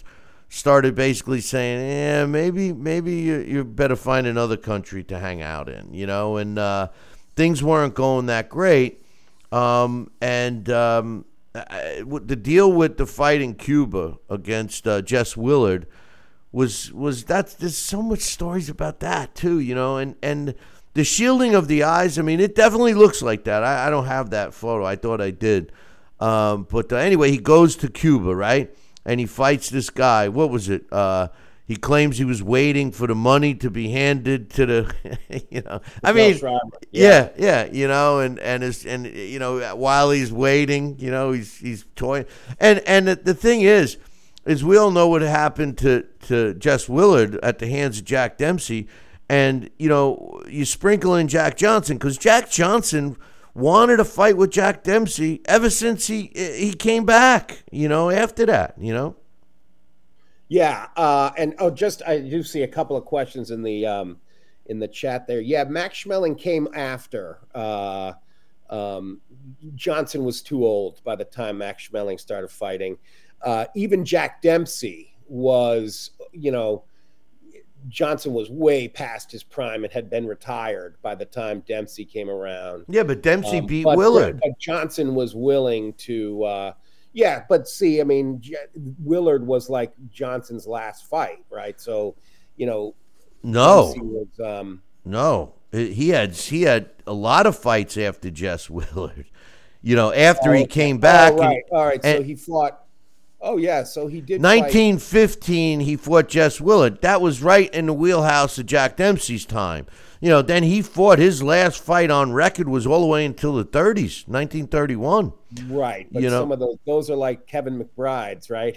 started basically saying, "Yeah, maybe maybe you, you better find another country to hang out in," you know, and uh, things weren't going that great. Um, and um, I, the deal with the fight in Cuba against uh, Jess Willard was was that there's so much stories about that too, you know, and and the shielding of the eyes. I mean, it definitely looks like that. I, I don't have that photo. I thought I did, um, but uh, anyway, he goes to Cuba, right, and he fights this guy. What was it? Uh, he claims he was waiting for the money to be handed to the, you know. I mean, Yeah. yeah, yeah, you know, and and his, and you know, while he's waiting, you know, he's he's toying, and and the, the thing is. is we all know what happened to, to Jess Willard at the hands of Jack Dempsey. And, you know, you sprinkle in Jack Johnson because Jack Johnson wanted to fight with Jack Dempsey ever since he he came back, you know, after that, you know. Yeah. Uh, and, oh, just I do see a couple of questions in the um, in the chat there. Yeah, Max Schmeling came after. Uh, um, Johnson was too old by the time Max Schmeling started fighting. Uh, even Jack Dempsey was, you know, Johnson was way past his prime and had been retired by the time Dempsey came around. Yeah, but Dempsey um, beat but, Willard. But Johnson was willing to, uh, yeah, but see, I mean, J- Willard was like Johnson's last fight, right? So, you know, no, Dempsey was, um, no, he had he had a lot of fights after Jess Willard. You know, after oh, he came back. Oh, right, and, all right. So and, he fought. Oh, yeah, so he did nineteen fifteen, he fought Jess Willard. That was right in the wheelhouse of Jack Dempsey's time. You know, then he fought his last fight on record was all the way until the thirties, nineteen thirty-one. Right, but you know? some of those those are like Kevin McBride's, right?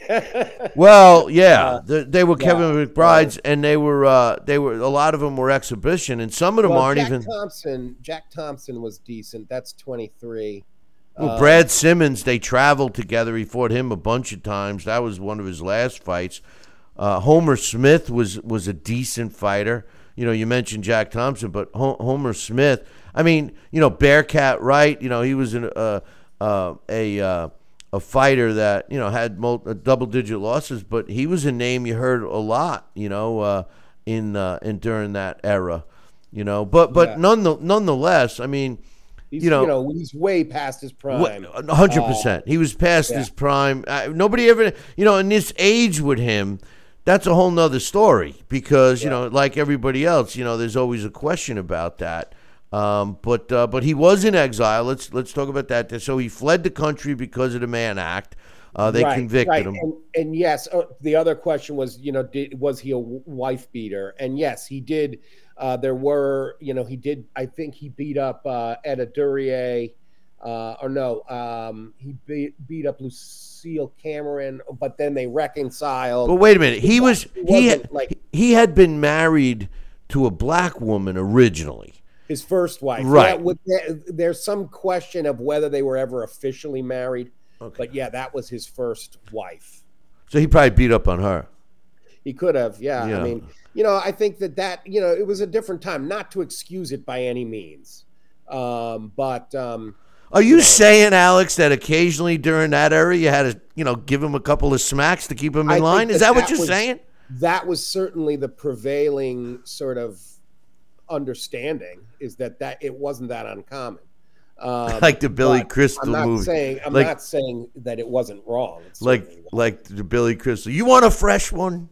Well, yeah, uh, the, they were yeah, Kevin McBride's, and they were uh, they were a lot of them were exhibition, and some of them well, aren't Jack even. Thompson, Jack Thompson was decent. That's twenty-three. Well, um, Brad Simmons, they traveled together. He fought him a bunch of times. That was one of his last fights. Uh, Homer Smith was was a decent fighter. You know, you mentioned Jack Thompson, but Ho- Homer Smith. I mean, you know, Bearcat Wright. You know, he was an, uh, uh, a uh, a fighter that you know had multi- double digit losses, but he was a name you heard a lot. You know, uh, in uh, in during that era. You know, but but Yeah. none nonetheless, I mean. He's, you know, you know, he's way past his prime. one hundred percent. He was past yeah. his prime. Uh, nobody ever, you know, in this age with him, that's a whole nother story because, you Yeah. know, like everybody else, you know, there's always a question about that. Um, but uh, but he was in exile. Let's let's talk about that. So he fled the country because of the Mann Act. Uh, they right, convicted right. him. And, and yes, uh, the other question was, you know, did, was he a w- wife beater? And yes, he did. Uh, there were, you know, he did. I think he beat up uh, Etta Duryea, uh, or no, um, he beat, beat up Lucille Cameron, but then they reconciled. But wait a minute. He was It he wasn't had, like he had been married to a black woman originally. his first wife, Right. Yeah, with there, there's some question of whether they were ever officially married, Okay. but yeah, that was his first wife. So he probably beat up on her. He could have, yeah. Yeah. I mean, you know, I think that that, you know, it was a different time, not to excuse it by any means. Um, but um, Are you know. saying, Alex, that occasionally during that era you had to, you know, give him a couple of smacks to keep him I in think line? Is that that what that you're was- saying? that was certainly the prevailing sort of understanding, is that that it wasn't that uncommon. Um, Like the Billy but Crystal I'm not movie. saying I'm Like- not saying that it wasn't wrong. It Like certainly was. like the Billy Crystal. You want a fresh one?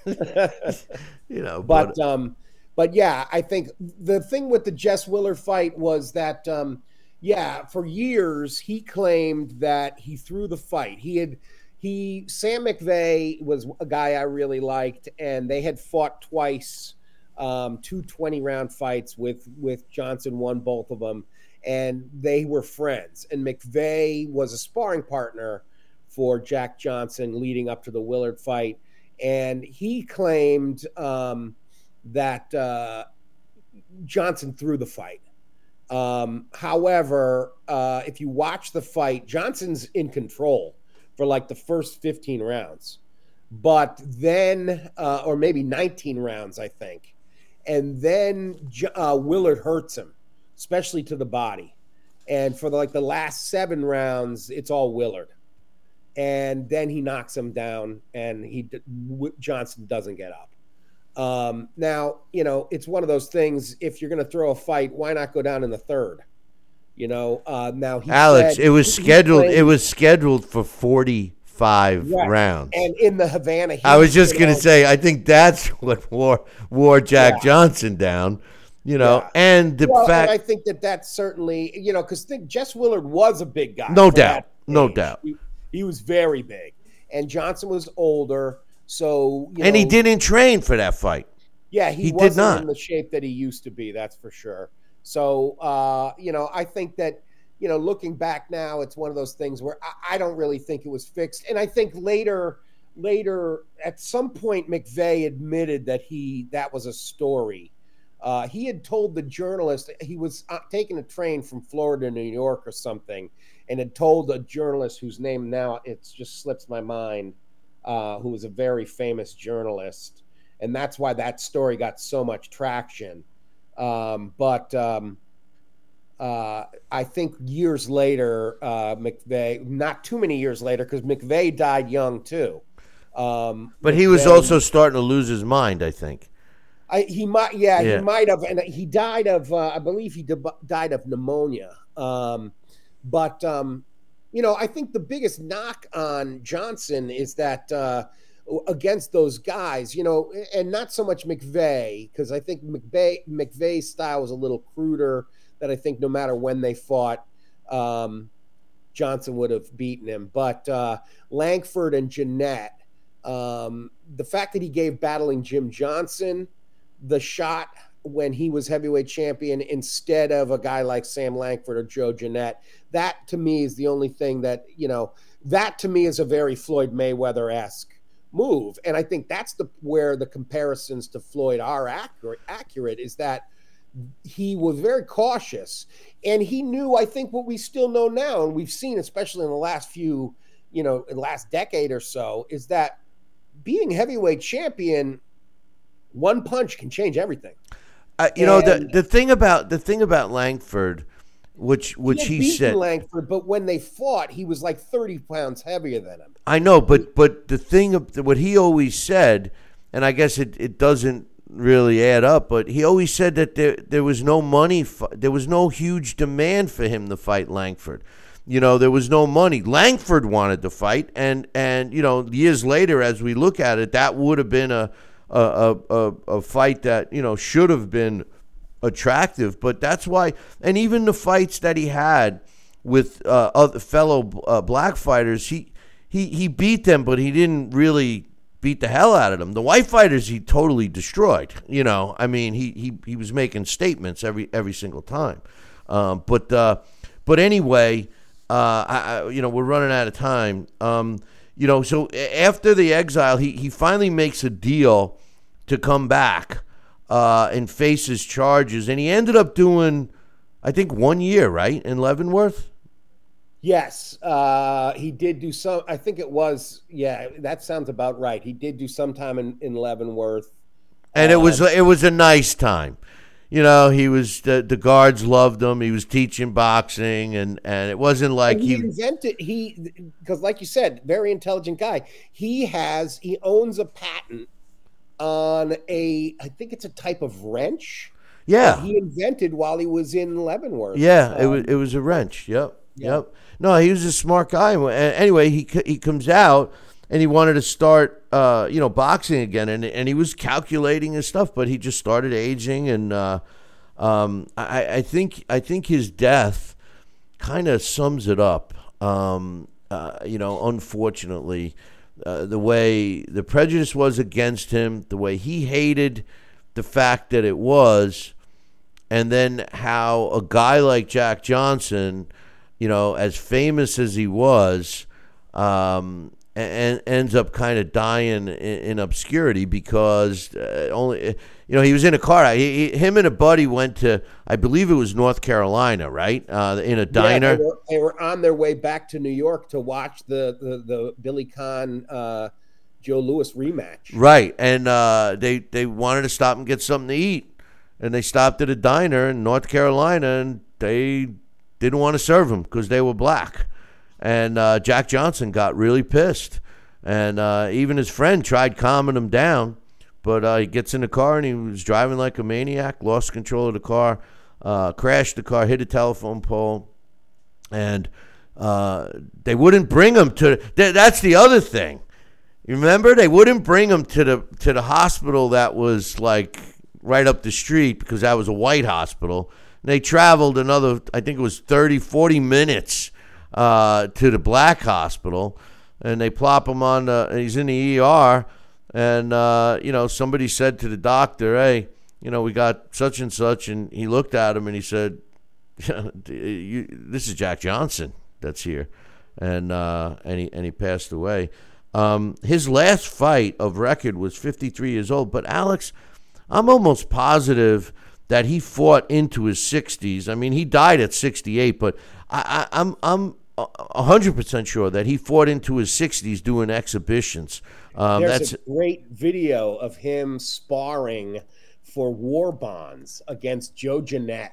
you know, but, but um but yeah, I think the thing with the Jess Willard fight was that um yeah, for years he claimed that he threw the fight. He had he Sam McVeigh was a guy I really liked, and they had fought twice, um two twenty round fights with with Johnson, won both of them, and they were friends, and McVeigh was a sparring partner for Jack Johnson leading up to the Willard fight. And he claimed um, that uh, Johnson threw the fight. Um, however, uh, if you watch the fight, Johnson's in control for like the first fifteen rounds. But then, uh, or maybe nineteen rounds, I think. And then uh, Willard hurts him, especially to the body. And for the, like the last seven rounds, it's all Willard. and then he knocks him down, and he Johnson doesn't get up. Um, now, you know, it's one of those things. If you're going to throw a fight, why not go down in the third? You know, uh, now he Alex, said, it was he scheduled. played, It was scheduled for forty-five right. rounds. And in the Havana, he, I was just you going know, to say, I think that's what wore wore Jack Yeah. Johnson down. You know, Yeah. and the well, fact. and I think that that's certainly, you know, because think Jess Willard was a big guy. No for doubt. that No age. doubt. He, he was very big, and Johnson was older, so you and know, he didn't train for that fight. Yeah, he, He did wasn't not. in the shape that he used to be. That's for sure. So, uh, you know, I think that, you know, looking back now, it's one of those things where I, I don't really think it was fixed. And I think later, later, at some point, McVeigh admitted that he that was a story. Uh, he had told the journalist he was uh, taking a train from Florida to New York or something, and had told a journalist whose name now it just slips my mind, uh, who was a very famous journalist. And that's why that story got so much traction. Um, but um, uh, I think years later, uh, McVeigh, not too many years later, because McVeigh died young too. Um, But he was McVeigh- also starting to lose his mind, I think. I, he might, yeah, Yeah. he might have, and he died of, uh, I believe he de- died of pneumonia. Um, but um, you know, I think the biggest knock on Johnson is that uh, against those guys, you know, and not so much McVeigh, because I think McVeigh McVeigh's style was a little cruder. That I think no matter when they fought, um, Johnson would have beaten him. But uh, Langford and Jeanette, um, the fact that he gave battling Jim Johnson the shot when he was heavyweight champion instead of a guy like Sam Langford or Joe Jeanette, that to me is the only thing that, you know, that to me is a very Floyd Mayweather-esque move. And I think that's the where the comparisons to Floyd are accurate, accurate is that he was very cautious, and he knew, I think, what we still know now, and we've seen, especially in the last few, you know, in the last decade or so, is that being heavyweight champion, one punch can change everything. Uh, you know, the And- the thing about the thing about Langford, which which he, he, had beaten said, Langford, but when they fought, he was like thirty pounds heavier than him. I know, but but the thing of what he always said, and I guess it, it doesn't really add up, but he always said that there there was no money, f- there was no huge demand for him to fight Langford. You know, there was no money. Langford wanted to fight, and and you know, years later, as we look at it, that would have been a a a, a fight that, you know, should have been attractive. But that's why, and even the fights that he had with uh, other fellow uh, black fighters, he he he beat them, but he didn't really beat the hell out of them. The white fighters he totally destroyed. You know, I mean, he he he was making statements every every single time. Um, but uh, but anyway, uh, I, I, you know, we're running out of time. Um, you know, so after the exile, he he finally makes a deal to come back uh, and face his charges, and he ended up doing, I think, one year, right, in Leavenworth. Yes, uh, he did do some. I think it was. Yeah, that sounds about right. He did do some time in, in Leavenworth, And it was Um, it was a nice time. You know, he was the, the guards loved him. He was teaching boxing, and, and it wasn't like And he, he. invented he because, like you said, very intelligent guy. He has he owns a patent on a I think it's a type of wrench. Yeah, that he invented while he was in Leavenworth. yeah. It Um, was it was a wrench. Yep, yeah. yep. No, he was a smart guy. A- Anyway, he c- he comes out and he wanted to start, uh, you know, boxing again, and and he was calculating his stuff, but he just started aging, and uh, um, I, I think I think his death kind of sums it up. Um, uh, you know, unfortunately, uh, the way the prejudice was against him, the way he hated the fact that it was, and then how a guy like Jack Johnson, you know, as famous as he was, um, and ends up kind of dying in, in obscurity because uh, only, you know, he was in a car. He, he, him and a buddy went to, I believe it was North Carolina, right? Uh, in a diner. Yeah, they, were, they were on their way back to New York to watch the the, the Billy Conn uh, Joe Louis rematch. Right, and uh, they they wanted to stop and get something to eat, and they stopped at a diner in North Carolina, and they didn't want to serve them because they were black, And uh, Jack Johnson got really pissed. And uh, even his friend tried calming him down. But uh, he gets in the car, and he was driving like a maniac, lost control of the car, uh, crashed the car, hit a telephone pole. And uh, they wouldn't bring him to – that's the other thing. You remember? They wouldn't bring him to the to the hospital that was, like, right up the street because that was a white hospital. And they traveled another, I think it was thirty, forty minutes uh, to the black hospital. And they plop him on the – he's in the E R. And, uh, you know, somebody said to the doctor, hey, you know, we got such and such. And he looked at him and he said, you, this is Jack Johnson that's here. And uh, and, he, and he passed away. Um, his last fight of record was fifty-three years old. But, Alex, I'm almost positive that he fought into his sixties. I mean, he died at sixty-eight, but I, I, I'm I'm one hundred percent sure that he fought into his sixties doing exhibitions. Um, There's that's a great video of him sparring for war bonds against Joe Jeanette.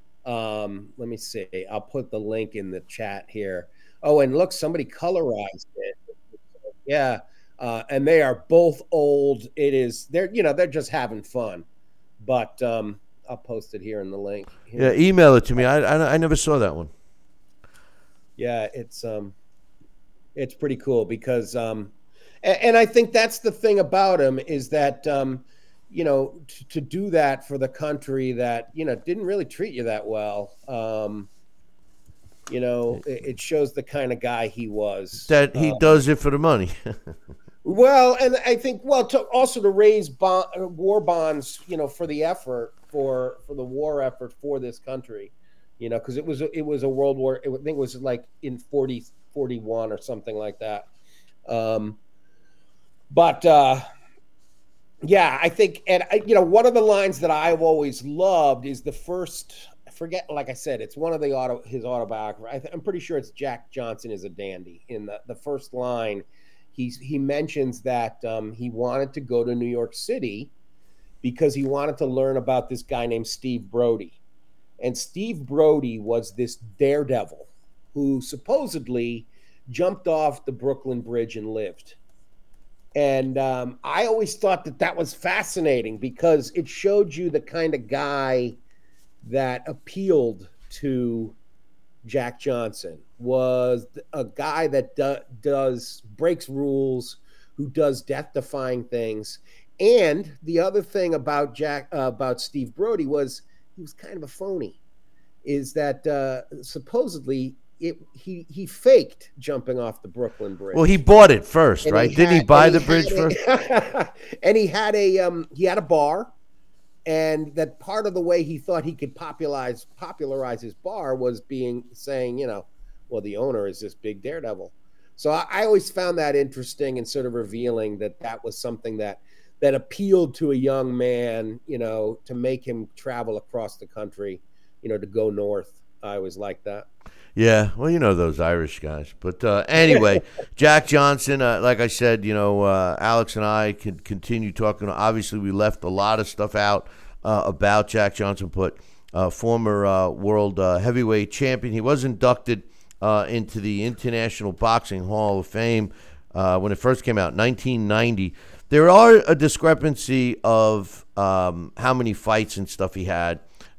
Um, let me see. I'll put the link in the chat here. Oh, and look, somebody colorized it. Yeah, uh, and they are both old. It is they're you know they're just having fun, but um, I'll post it here in the link. Here. Yeah, email it to me. I, I I never saw that one. Yeah, it's um, it's pretty cool because um, and, and I think that's the thing about him is that um, you know t- to do that for the country that you know didn't really treat you that well. Um, You know, it shows the kind of guy he was. That he um, does it for the money. Well, and I think, well, to, also to raise bond, war bonds, you know, for the effort, for for the war effort for this country, you know, because it was it was a World War. I think it was like in forty, forty-one or something like that. Um, but uh, yeah, I think, and you know, one of the lines that I've always loved is the first. Forget, like I said, it's one of the auto his autobiography. I th- I'm pretty sure it's Jack Johnson is a dandy. In the, the first line, he's he mentions that um, he wanted to go to New York City because he wanted to learn about this guy named Steve Brody. And Steve Brody was this daredevil who supposedly jumped off the Brooklyn Bridge and lived. And um, I always thought that that was fascinating because it showed you the kind of guy that appealed to Jack Johnson, was a guy that do, does breaks rules, who does death-defying things. And the other thing about Jack uh, about Steve Brody was he was kind of a phony. Is that uh, supposedly it, he he faked jumping off the Brooklyn Bridge. Well, he bought it first, and right? He Didn't had, he buy the he bridge a, first? And he had a um, he had a bar. And that part of the way he thought he could popularize popularize his bar was being saying, you know, well, the owner is this big daredevil. So I, I always found that interesting and sort of revealing that that was something that that appealed to a young man, you know, to make him travel across the country, you know, to go north. I always liked that. Yeah, well, you know those Irish guys. But uh, anyway, Jack Johnson, uh, like I said, you know, uh, Alex and I could continue talking. Obviously, we left a lot of stuff out uh, about Jack Johnson, but uh, former uh, world uh, heavyweight champion. He was inducted uh, into the International Boxing Hall of Fame uh, when it first came out, nineteen ninety. There are a discrepancy of um, how many fights and stuff he had.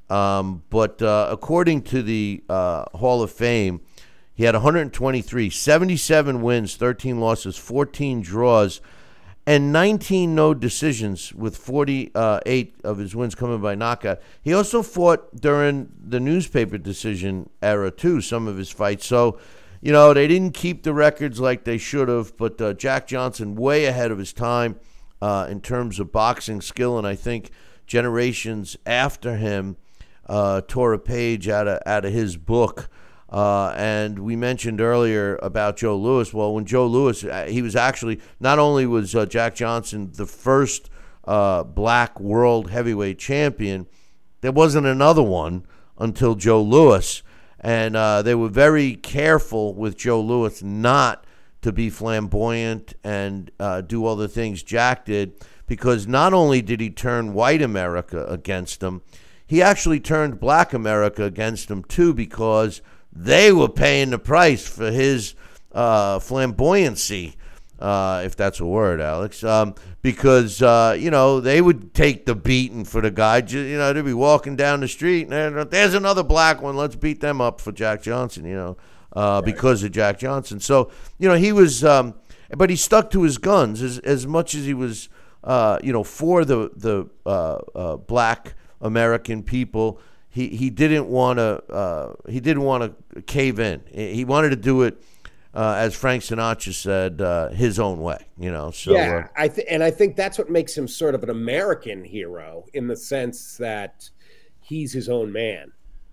Um, but uh, according to the uh, Hall of Fame, he had one hundred twenty-three, seventy-seven wins, thirteen losses, fourteen draws, and nineteen no decisions, with forty-eight of his wins coming by knockout. He also fought during the newspaper decision era, too, some of his fights. So, you know, they didn't keep the records like they should have, but uh, Jack Johnson way ahead of his time uh, in terms of boxing skill, and I think generations after him Uh, tore a page out of out of his book, uh, and we mentioned earlier about Joe Louis. Well, when Joe Louis, he was actually not only was uh, Jack Johnson the first uh, black world heavyweight champion, there wasn't another one until Joe Louis, and uh, they were very careful with Joe Louis not to be flamboyant and uh, do all the things Jack did, because not only did he turn white America against him, he actually turned black America against him, too, because they were paying the price for his uh, flamboyancy, uh, if that's a word, Alex, um, because, uh, you know, they would take the beating for the guy. You know, they'd be walking down the street, and there's another black one. Let's beat them up for Jack Johnson, you know, uh, right. because of Jack Johnson. So, you know, he was um, – but he stuck to his guns as, as much as he was, uh, you know, for the, the uh, uh, black American people. He, he didn't want to uh, he didn't want to cave in. He wanted to do it Uh, as Frank Sinatra said, uh, his own way, you know. So yeah, uh, I th- and I think that's what makes him sort of an American hero in the sense that he's his own man,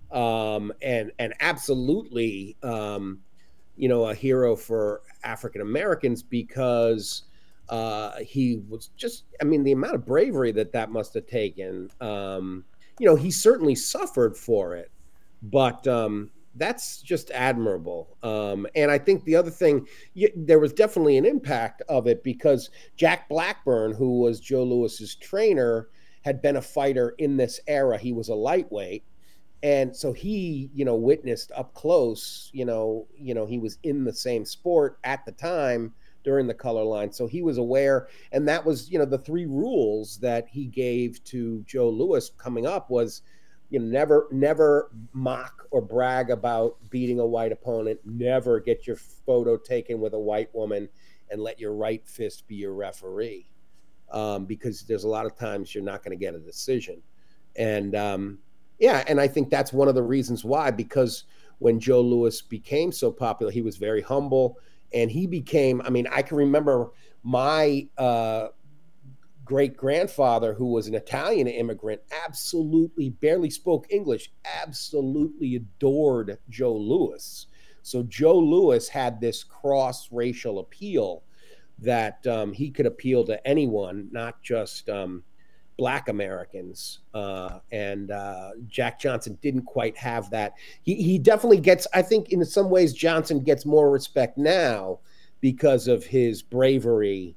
um, and and absolutely, um, you know, a hero for African Americans because uh, he was just. I mean, the amount of bravery that that must have taken. Um, you know, he certainly suffered for it, but. Um, That's just admirable. Um, and I think the other thing, you, there was definitely an impact of it because Jack Blackburn, who was Joe Louis's trainer, had been a fighter in this era. He was a lightweight. And so he, you know, witnessed up close, you know, you know, he was in the same sport at the time during the color line. So he was aware. And that was, you know, the three rules that he gave to Joe Louis coming up was, you know, never, never mock or brag about beating a white opponent. Never get your photo taken with a white woman, and let your right fist be your referee, um, because there's a lot of times you're not going to get a decision. And um, yeah, and I think that's one of the reasons why. Because when Joe Louis became so popular, he was very humble, and he became. I mean, I can remember my. Uh, great-grandfather, who was an Italian immigrant, absolutely barely spoke English, absolutely adored Joe Louis. So Joe Louis had this cross-racial appeal that um, he could appeal to anyone, not just um, Black Americans. Uh, and uh, Jack Johnson didn't quite have that. He, he definitely gets, I think in some ways, Johnson gets more respect now because of his bravery,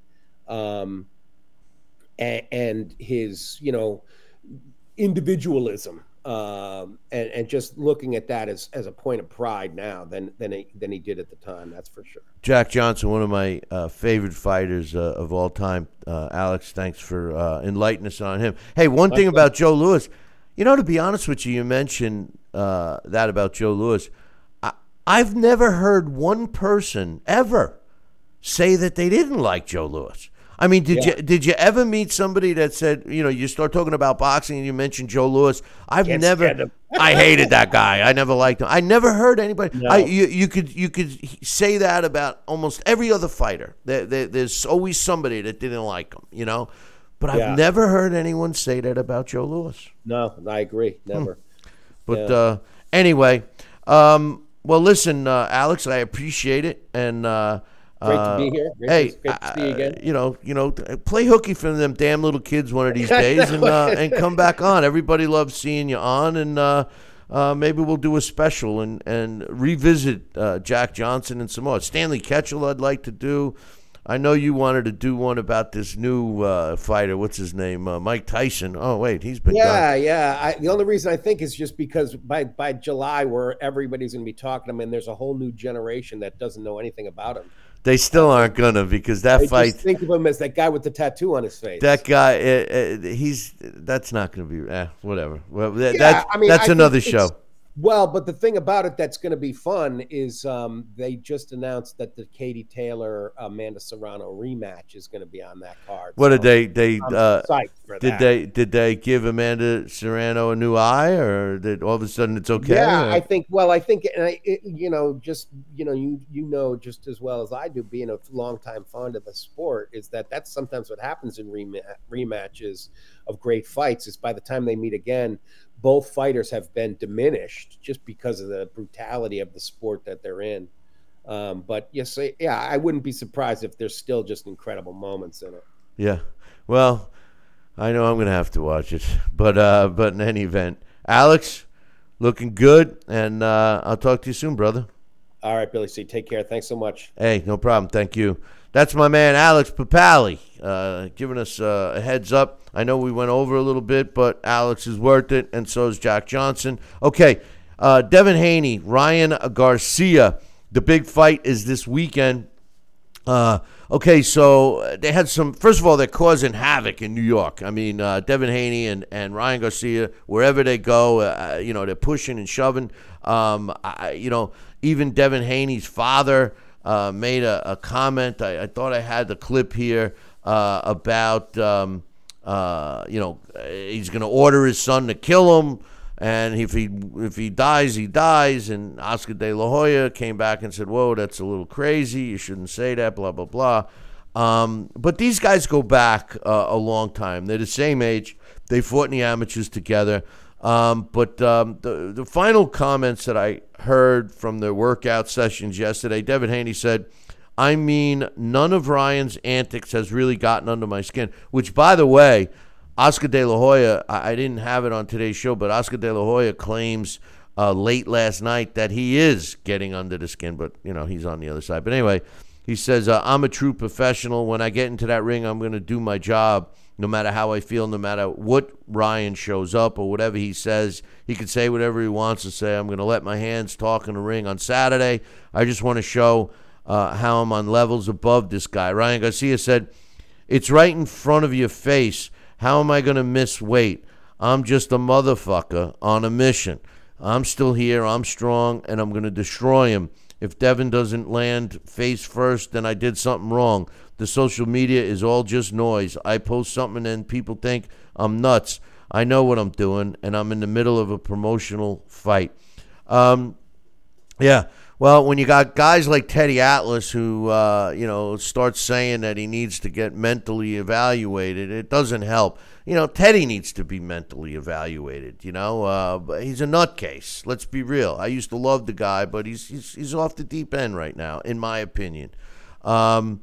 um, and his, you know, individualism, um, and, and just looking at that as, as a point of pride now than than he, than he did at the time. That's for sure. Jack Johnson, one of my uh, favorite fighters uh, of all time. Uh, Alex, thanks for uh, enlightening us on him. Hey, one thing about Joe Louis, you know, to be honest with you, you mentioned uh, that about Joe Louis. I, I've never heard one person ever say that they didn't like Joe Louis. I mean, did yeah. you did you ever meet somebody that said, you know, you start talking about boxing and you mentioned Joe Louis? I've Can't never, I hated that guy. I never liked him. I never heard anybody. No. I, you, you could you could say that about almost every other fighter. There, there, there's always somebody that didn't like him, you know. But I've yeah. never heard anyone say that about Joe Louis. No, I agree. Never. Hmm. But yeah. uh, anyway, um, well, listen, uh, Alex, I appreciate it, and. Uh, Great to be here. Great hey, to, great to see you again. Uh, you know, you know, play hooky for them damn little kids one of these days, and uh, and come back on. Everybody loves seeing you on, and uh, uh, maybe we'll do a special and and revisit uh, Jack Johnson and some more. Stanley Ketchel, I'd like to do. I know you wanted to do one about this new uh, fighter. What's his name? Uh, Mike Tyson. Oh wait, he's been yeah, gone. yeah. I, the only reason I think is just because by by July, where everybody's going to be talking to him, and there's a whole new generation that doesn't know anything about him. They still aren't gonna because that they fight. Just think of him as that guy with the tattoo on his face. That guy, uh, uh, he's that's not gonna be. Eh, whatever. Well, that, yeah, that's I mean, that's I another show. Well, but the thing about it that's going to be fun is um, they just announced that the Katie Taylor Amanda Serrano rematch is going to be on that card. What so did they they I'm uh, psyched for did that. they did they give Amanda Serrano a new eye, or did all of a sudden it's okay? Yeah, or? I think. Well, I think, and I, it, you know, just you know, you you know just as well as I do, being a longtime fond of the sport, is that that's sometimes what happens in rematches of great fights. Is by the time they meet again, both fighters have been diminished just because of the brutality of the sport that they're in. Um, but yes, yeah, I wouldn't be surprised if there's still just incredible moments in it. Yeah, well, I know I'm going to have to watch it, but uh, but in any event, Alex, looking good, and uh, I'll talk to you soon, brother. All right, Billy C. Take care. Thanks so much. Hey, no problem. Thank you. That's my man, Alex Papali, uh, giving us uh, a heads up. I know we went over a little bit, but Alex is worth it, and so is Jack Johnson. Okay, uh, Devin Haney, Ryan Garcia. The big fight is this weekend. Uh, okay, so they had some. First of all, they're causing havoc in New York. I mean, uh, Devin Haney and, and Ryan Garcia, wherever they go, uh, you know, they're pushing and shoving. Um, I, you know, even Devin Haney's father uh, made a, a comment. I, I thought I had the clip here uh, about, um, uh, you know, he's going to order his son to kill him. And if he if he dies, he dies. And Oscar De La Hoya came back and said, whoa, that's a little crazy. You shouldn't say that, blah, blah, blah. Um, but these guys go back uh, a long time. They're the same age. They fought in the amateurs together. Um, but um, the, the final comments that I heard from the workout sessions yesterday, Devin Haney said, I mean, none of Ryan's antics has really gotten under my skin, which, by the way, Oscar De La Hoya, I didn't have it on today's show, but Oscar De La Hoya claims uh, late last night that he is getting under the skin, but, you know, he's on the other side. But anyway, he says, uh, I'm a true professional. When I get into that ring, I'm going to do my job no matter how I feel, no matter what Ryan shows up or whatever he says. He can say whatever he wants to say. I'm going to let my hands talk in the ring on Saturday. I just want to show uh, how I'm on levels above this guy. Ryan Garcia said, it's right in front of your face. How am I going to miss weight? I'm just a motherfucker on a mission. I'm still here. I'm strong, and I'm going to destroy him. If Devin doesn't land face first, then I did something wrong. The social media is all just noise. I post something, and people think I'm nuts. I know what I'm doing, and I'm in the middle of a promotional fight. Um, yeah. Well, when you got guys like Teddy Atlas who, uh, you know, starts saying that he needs to get mentally evaluated, it doesn't help. You know, Teddy needs to be mentally evaluated, you know. Uh, he's a nutcase. Let's be real. I used to love the guy, but he's he's, he's off the deep end right now, in my opinion. Um,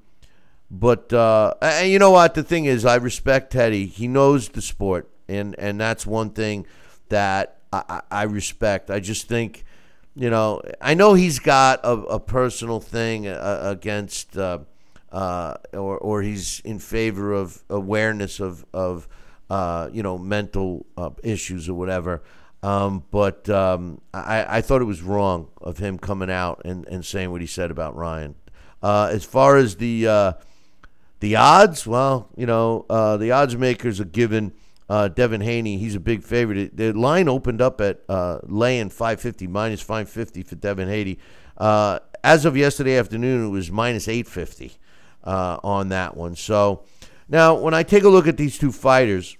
but, uh, and you know what? The thing is, I respect Teddy. He knows the sport, and, and that's one thing that I, I respect. I just think... You know, I know he's got a, a personal thing uh, against, uh, uh, or or he's in favor of awareness of of uh, you know mental uh, issues or whatever. Um, but um, I, I thought it was wrong of him coming out and, and saying what he said about Ryan. Uh, as far as the uh, the odds, well, you know, uh, the odds makers are giving. Uh, Devin Haney, he's a big favorite. The line opened up at uh, laying five fifty, minus five fifty for Devin Haney. Uh, as of yesterday afternoon, it was minus eight fifty uh, on that one. So now when I take a look at these two fighters,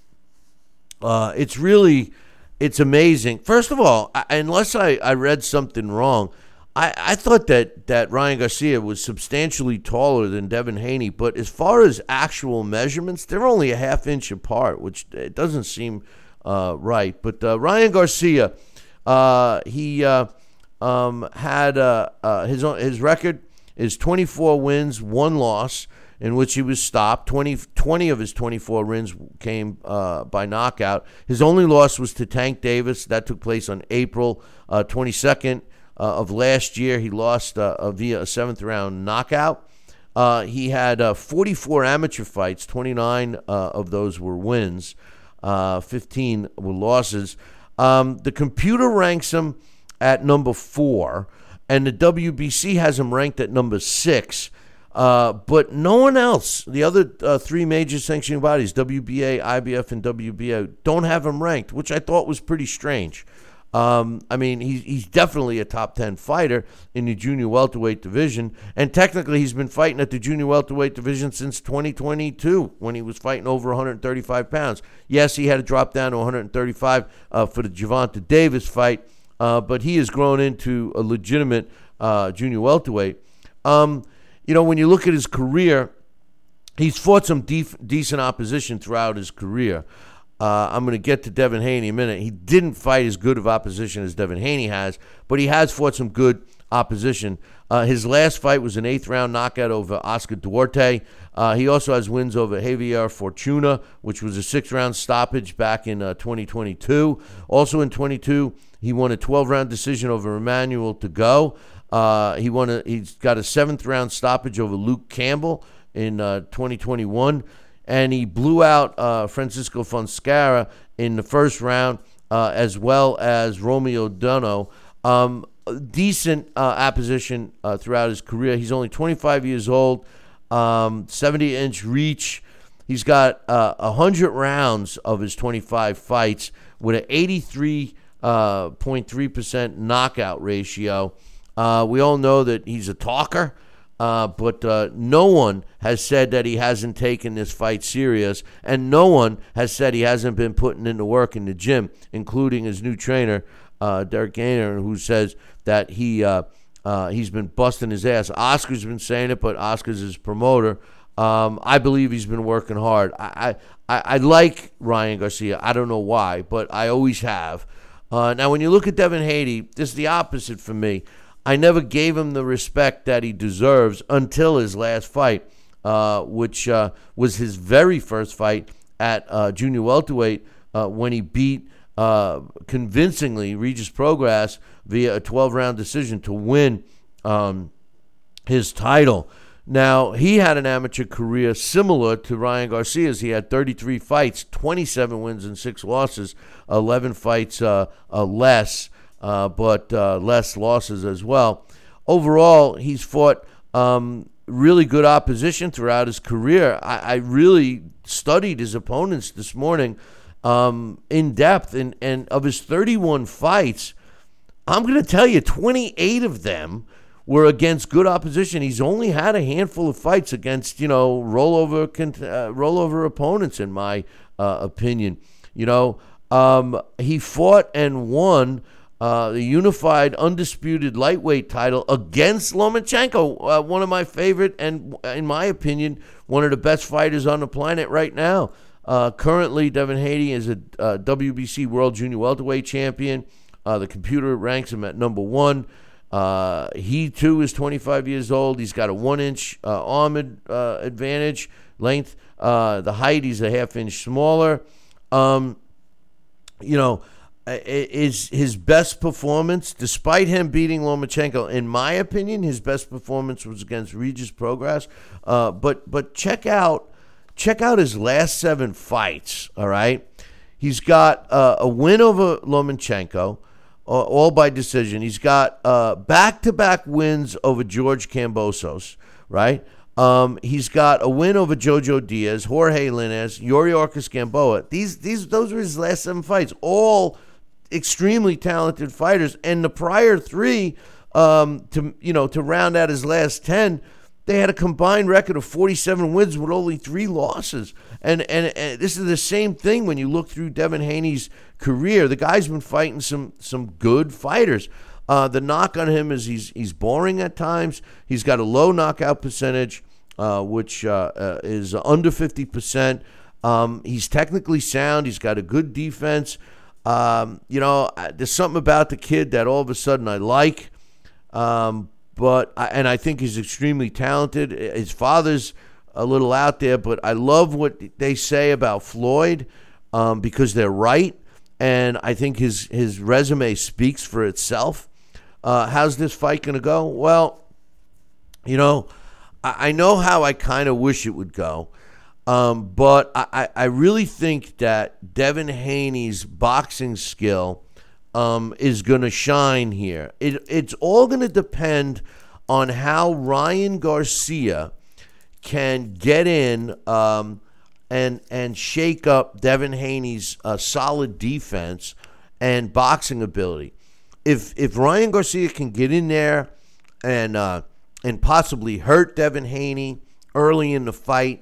uh, it's really, it's amazing. First of all, I, unless I, I read something wrong, I, I thought that, that Ryan Garcia was substantially taller than Devin Haney, but as far as actual measurements, they're only a half inch apart, which it doesn't seem uh, right. But uh, Ryan Garcia, uh, he uh, um, had uh, uh, his his record is twenty-four wins, one loss, in which he was stopped. twenty, twenty of his twenty-four wins came uh, by knockout. His only loss was to Tank Davis. That took place on April uh, twenty-second. Uh, of last year. He lost uh, via a seventh round knockout. Uh, he had uh, forty-four amateur fights. twenty-nine uh, of those were wins. Uh, fifteen were losses. Um, the computer ranks him at number four, and the W B C has him ranked at number six. Uh, but no one else, the other uh, three major sanctioning bodies, W B A, I B F, and W B O, don't have him ranked, which I thought was pretty strange. Um, I mean, he's, he's definitely a top ten fighter in the junior welterweight division, and technically he's been fighting at the junior welterweight division since twenty twenty-two when he was fighting over one hundred thirty-five pounds. Yes, he had to drop down to one hundred thirty-five uh, for the Gervonta Davis fight, uh, but he has grown into a legitimate uh, junior welterweight. Um, you know, when you look at his career, he's fought some def- decent opposition throughout his career. Uh, I'm going to get to Devin Haney in a minute. He didn't fight as good of opposition as Devin Haney has, but he has fought some good opposition. Uh, his last fight was an eighth-round knockout over Oscar Duarte. Uh, he also has wins over Javier Fortuna, which was a six-round stoppage back in uh, twenty twenty-two. Also in twenty-two, he won a twelve-round decision over Emmanuel Tagoe. Uh, he won a, he's got a seventh-round stoppage over Luke Campbell in uh, twenty twenty-one. And he blew out uh, Francisco Fonseca in the first round uh, as well as Romeo Dono. Um, decent uh, opposition uh, throughout his career. He's only twenty-five years old, um, seventy-inch reach. He's got uh, one hundred rounds of his twenty-five fights with an eighty-three point three percent knockout ratio. Uh, we all know that he's a talker, uh, but uh, no one has said that he hasn't taken this fight serious, and no one has said he hasn't been putting in the work in the gym, including his new trainer, uh, Derek Gainer, who says that he uh, uh, he's been busting his ass. Oscar's been saying it, but Oscar's his promoter. Um, I believe he's been working hard. I, I I like Ryan Garcia. I don't know why, but I always have. Uh, now, when you look at Devin Haney, this is the opposite for me. I never gave him the respect that he deserves until his last fight, uh, which uh, was his very first fight at uh, junior welterweight uh, when he beat uh, convincingly Regis Prograis via a twelve-round decision to win um, his title. Now, he had an amateur career similar to Ryan Garcia's. He had thirty-three fights, twenty-seven wins and six losses, eleven fights uh, uh, less, uh, but uh, less losses as well. Overall, he's fought um, really good opposition throughout his career. I, I really studied his opponents this morning um, in depth, and, and of his thirty-one fights, I'm going to tell you twenty-eight of them were against good opposition. He's only had a handful of fights against, you know, rollover uh, rollover opponents, in my uh, opinion. You know, um, he fought and won uh, the unified undisputed lightweight title against Lomachenko, uh, one of my favorite and, in my opinion, one of the best fighters on the planet right now. Uh, currently, Devin Haney is a uh, W B C World Junior Welterweight champion. Uh, the computer ranks him at number one. Uh, he, too, is twenty-five years old. He's got a one-inch uh, arm ad, uh, advantage, length. Uh, the height, he's a half-inch smaller. Um, you know, is his best performance, despite him beating Lomachenko, in my opinion, his best performance was against Regis Prograis. Uh, but but check out check out his last seven fights, all right? He's got uh, a win over Lomachenko, all by decision. He's got uh, back-to-back wins over George Kambosos, right? Um, he's got a win over Jojo Diaz, Jorge Linares, Yuriorkis Gamboa. These, these, those were his last seven fights, all extremely talented fighters. And the prior three, um, to you know, to round out his last ten, they had a combined record of forty-seven wins with only three losses. And, and and this is the same thing when you look through Devin Haney's career. The guy's been fighting some some good fighters. Uh, the knock on him is he's he's boring at times. He's got a low knockout percentage, uh, which uh, uh, is under fifty percent. Um, he's technically sound. He's got a good defense. Um, you know, there's something about the kid that all of a sudden I like. Um, but I, and I think he's extremely talented. His father's a little out there, but I love what they say about Floyd um, because they're right, and I think his his resume speaks for itself. Uh, how's this fight going to go? Well, you know, I, I know how I kind of wish it would go, um, but I, I really think that Devin Haney's boxing skill um, is going to shine here. It, it's all going to depend on how Ryan Garcia can get in um, and and shake up Devin Haney's uh, solid defense and boxing ability. If if Ryan Garcia can get in there and uh, and possibly hurt Devin Haney early in the fight,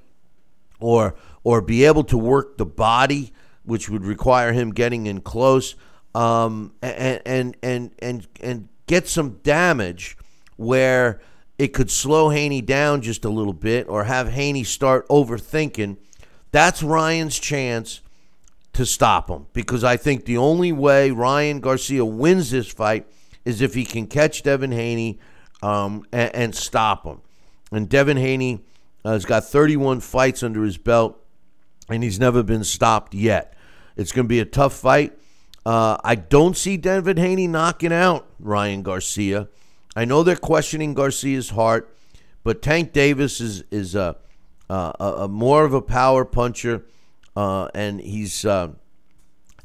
or or be able to work the body, which would require him getting in close, um, and and and and and get some damage where it could slow Haney down just a little bit or have Haney start overthinking, that's Ryan's chance to stop him. Because I think the only way Ryan Garcia wins this fight is if he can catch Devin Haney um, and, and stop him. And Devin Haney uh, has got thirty-one fights under his belt, and he's never been stopped yet. It's going to be a tough fight. Uh, I don't see Devin Haney knocking out Ryan Garcia. I know they're questioning Garcia's heart, but Tank Davis is is a, a, a more of a power puncher, uh, and he's uh,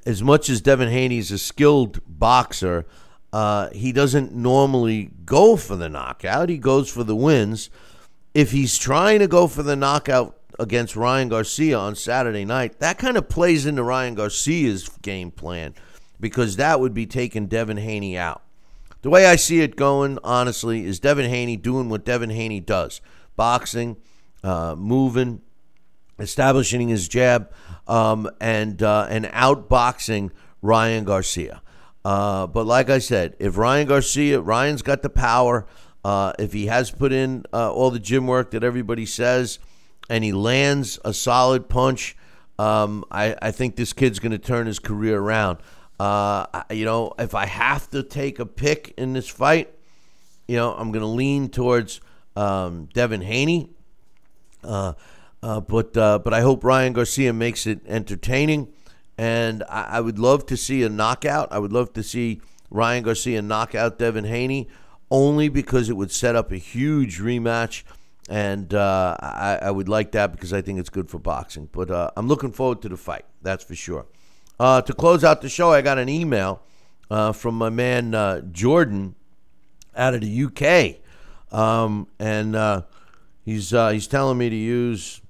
as much as Devin Haney's a skilled boxer, uh, he doesn't normally go for the knockout. He goes for the wins. If he's trying to go for the knockout against Ryan Garcia on Saturday night, that kind of plays into Ryan Garcia's game plan, because that would be taking Devin Haney out. The way I see it going, honestly, is Devin Haney doing what Devin Haney does. Boxing, uh, moving, establishing his jab, um, and uh, and outboxing Ryan Garcia. Uh, but like I said, if Ryan Garcia, Ryan's got the power, uh, if he has put in uh, all the gym work that everybody says, and he lands a solid punch, um, I, I think this kid's going to turn his career around. Uh, you know, if I have to take a pick in this fight, you know, I'm going to lean towards um, Devin Haney. Uh, uh, but uh, but I hope Ryan Garcia makes it entertaining. And I, I would love to see a knockout. I would love to see Ryan Garcia knock out Devin Haney, only because it would set up a huge rematch. And uh, I, I would like that because I think it's good for boxing. But uh, I'm looking forward to the fight, that's for sure. Uh, to close out the show, I got an email uh, from my man uh, Jordan out of the U K, um, and uh, he's uh, he's telling me to use,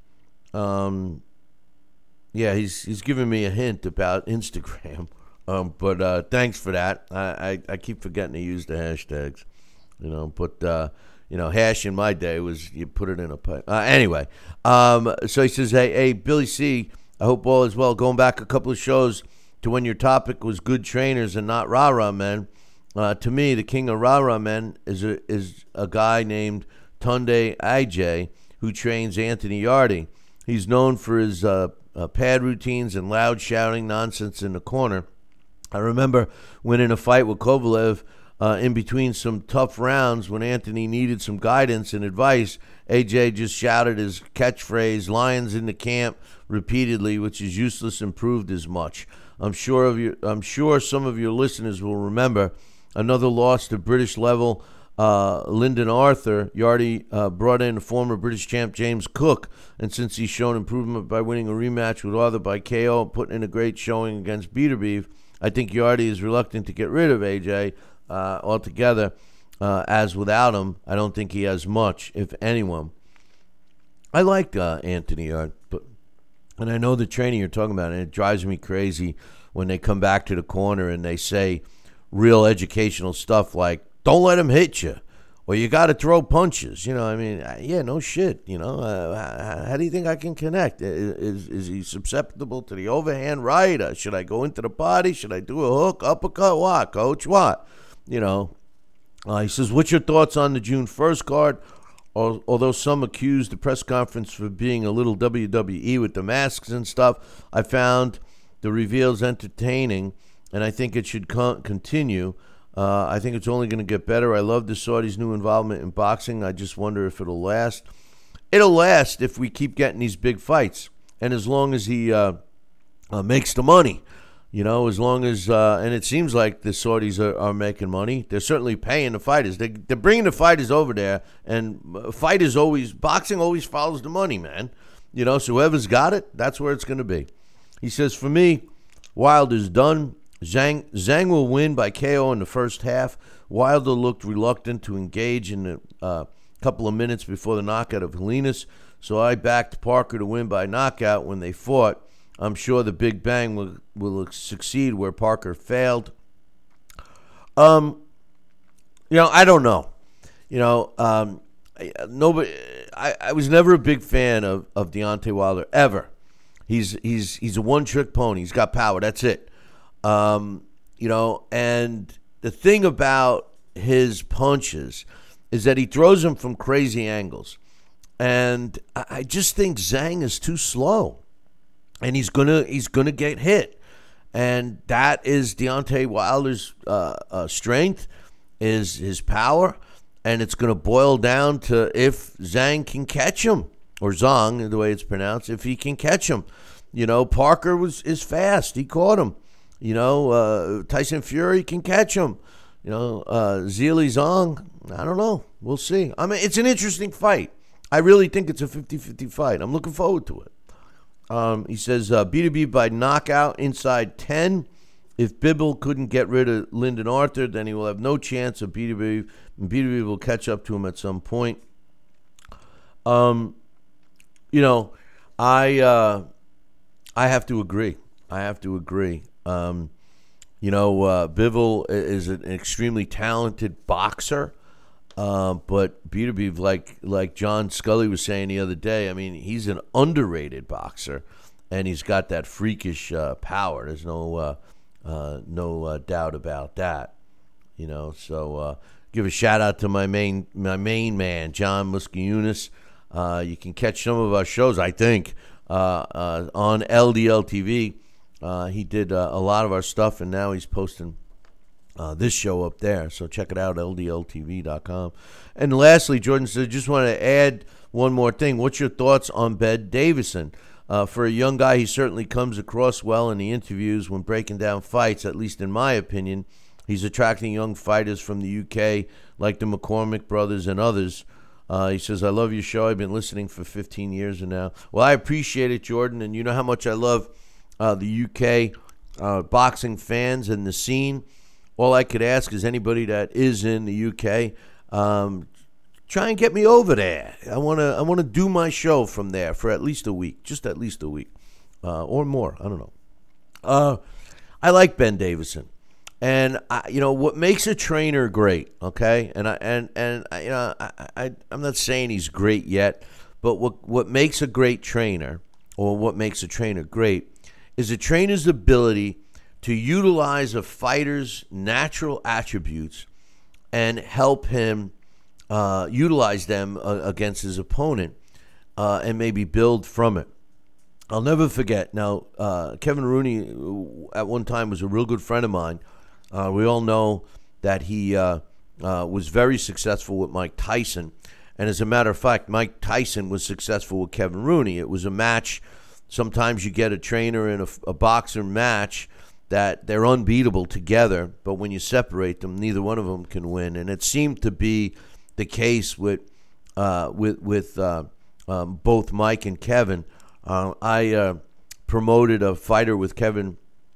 um, yeah, he's he's giving me a hint about Instagram, um, but uh, thanks for that. I, I, I keep forgetting to use the hashtags, you know, but uh, you know, hash in my day was you put it in a pipe. Uh, anyway, um, so he says, hey, hey, Billy C, I hope all is well. Going back a couple of shows to when your topic was good trainers and not rah-rah men, uh, to me, the king of rah-rah men is a, is a guy named Tunde Ij, who trains Anthony Yarde. He's known for his uh, uh, pad routines and loud shouting nonsense in the corner. I remember winning a fight with Kovalev uh, in between some tough rounds when Anthony needed some guidance and advice. A J just shouted his catchphrase, "Lions in the camp," repeatedly, which is useless and proved as much. I'm sure of you. I'm sure some of your listeners will remember another loss to British level uh, Lyndon Arthur. Yarde uh, brought in former British champ James Cook, and since he's shown improvement by winning a rematch with Arthur by K O and putting in a great showing against Beterbiev, I think Yarde is reluctant to get rid of A J uh, altogether. Uh, as without him, I don't think he has much, if anyone. I like uh, Anthony Yarde, but and I know the training you're talking about, and it drives me crazy when they come back to the corner and they say real educational stuff like, don't let him hit you, or you got to throw punches. You know, I mean, yeah, no shit, you know. Uh, how do you think I can connect? Is, is he susceptible to the overhand right? Uh, should I go into the body? Should I do a hook, uppercut? What, coach? What? You know. Uh, he says, what's your thoughts on the June first card? Although some accused the press conference for being a little W W E with the masks and stuff, I found the reveals entertaining, and I think it should con- continue. Uh, I think it's only going to get better. I love the Saudis' new involvement in boxing. I just wonder if it'll last. It'll last if we keep getting these big fights, and as long as he uh, uh, makes the money. You know, as long as, uh, and it seems like the Saudis are, are making money. They're certainly paying the fighters. They, they're bringing the fighters over there, and fighters always, boxing always follows the money, man. You know, so whoever's got it, that's where it's going to be. He says, for me, Wilder's done. Zhang, Zhang will win by K O in the first half. Wilder looked reluctant to engage in a uh, couple of minutes before the knockout of Helinas, so I backed Parker to win by knockout when they fought. I'm sure the Big Bang will, will succeed where Parker failed. Um, you know, I don't know. You know, um, nobody. I, I was never a big fan of, of Deontay Wilder ever. He's he's he's a one-trick pony. He's got power. That's it. Um, you know, and the thing about his punches is that he throws them from crazy angles, and I, I just think Zhang is too slow. And he's gonna he's gonna get hit, and that is Deontay Wilder's uh, uh, strength, is his power, and it's gonna boil down to if Zhang can catch him, or Zhang, the way it's pronounced, if he can catch him. You know, Parker was is fast; he caught him. You know, uh, Tyson Fury can catch him. You know, uh, Zhilei Zhang, I don't know. We'll see. I mean, it's an interesting fight. I really think it's a fifty-fifty fight. I'm looking forward to it. Um, he says, uh, B two B by knockout inside ten. If Bivol couldn't get rid of Lyndon Arthur, then he will have no chance of B two B. B two B will catch up to him at some point. Um, you know, I uh, I have to agree. I have to agree. Um, you know, uh, Bivol is an extremely talented boxer. Uh, but B two B, like like John Scully was saying the other day, I mean, he's an underrated boxer, and he's got that freakish uh, power. There's no uh, uh, no uh, doubt about that. You know, so uh, give a shout out to my main my main man, John Muskiunas. Uh, you can catch some of our shows, I think, uh, uh, on L D L T V. Uh, he did uh, a lot of our stuff, and now he's posting Uh, this show up there, so check it out, L D L T V dot com. And lastly, Jordan said, just want to add one more thing. What's your thoughts on Ben Davison? Uh, for a young guy, he certainly comes across well in the interviews when breaking down fights, at least in my opinion. He's attracting young fighters from the U K, like the McCormick brothers and others. Uh, he says, I love your show. I've been listening for fifteen years now. Well, I appreciate it, Jordan, and you know how much I love uh, the U K uh, boxing fans and the scene. All I could ask is anybody that is in the U K, um, try and get me over there. I want to I want to do my show from there for at least a week, just at least a week, uh, or more. I don't know. Uh, I like Ben Davison, and I, you know what makes a trainer great. Okay, and I and and I, you know I, I I'm not saying he's great yet, but what what makes a great trainer, or what makes a trainer great, is a trainer's ability to utilize a fighter's natural attributes and help him uh, utilize them uh, against his opponent uh, and maybe build from it. I'll never forget. Now, uh, Kevin Rooney at one time was a real good friend of mine. Uh, we all know that he uh, uh, was very successful with Mike Tyson. And as a matter of fact, Mike Tyson was successful with Kevin Rooney. It was a match. Sometimes you get a trainer in a, a boxer match that they're unbeatable together, but when you separate them, neither one of them can win. And it seemed to be the case with uh, with with uh, um, both Mike and Kevin. Uh, I uh, promoted a fighter with Kevin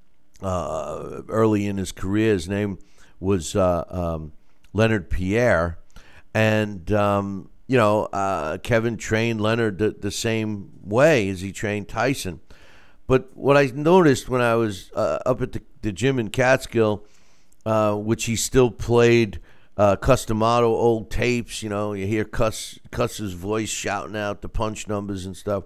uh, early in his career. His name was uh, um, Leonard Pierre, and um, you know uh, Kevin trained Leonard the, the same way as he trained Tyson. But what I noticed when I was uh, up at the, the gym in Catskill, uh, which he still played uh, Customato old tapes, you know, you hear Cuss, Cuss's voice shouting out the punch numbers and stuff.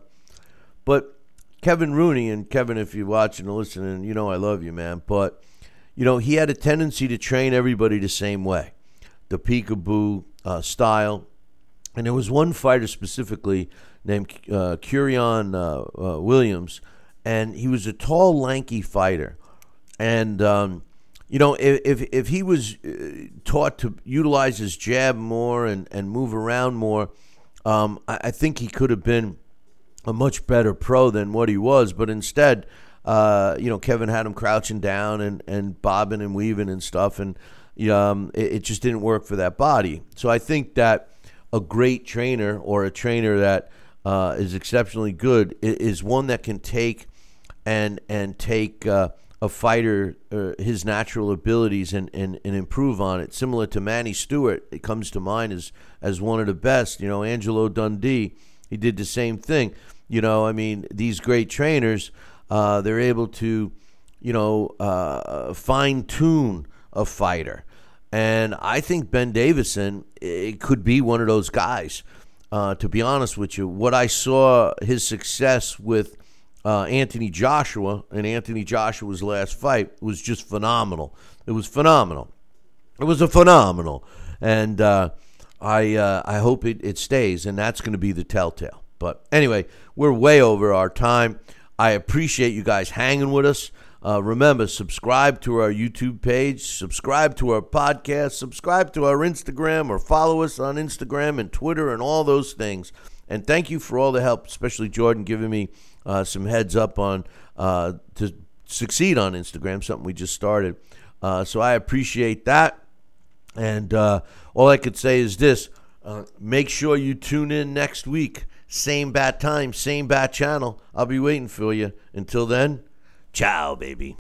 But Kevin Rooney, and Kevin, if you're watching and listening, you know I love you, man. But, you know, he had a tendency to train everybody the same way, the peekaboo uh, style. And there was one fighter specifically named uh, Curion uh, uh, Williams, and he was a tall, lanky fighter. And, um, you know, if, if if he was taught to utilize his jab more and, and move around more, um, I, I think he could have been a much better pro than what he was. But instead, uh, you know, Kevin had him crouching down and, and bobbing and weaving and stuff. And um, it, it just didn't work for that body. So I think that a great trainer, or a trainer that uh, is exceptionally good, is one that can take and and take uh, a fighter, uh, his natural abilities, and, and, and improve on it. Similar to Manny Stewart, it comes to mind as, as one of the best. You know, Angelo Dundee, he did the same thing. You know, I mean, these great trainers, uh, they're able to, you know, uh, fine-tune a fighter. And I think Ben Davison, it could be one of those guys. Uh, to be honest with you, what I saw his success with uh, Anthony Joshua in Anthony Joshua's last fight was just phenomenal. It was phenomenal. It was a phenomenal. And uh, I uh, I hope it, it stays, and that's going to be the telltale. But anyway, we're way over our time. I appreciate you guys hanging with us. Uh, remember, subscribe to our YouTube page, subscribe to our podcast, subscribe to our Instagram, or follow us on Instagram and Twitter and all those things. And thank you for all the help, especially Jordan giving me uh, some heads up on uh, to succeed on Instagram, something we just started. Uh, so I appreciate that. And uh, all I could say is this, uh, make sure you tune in next week same bat time, same bat channel. I'll be waiting for you. Until then, ciao, baby.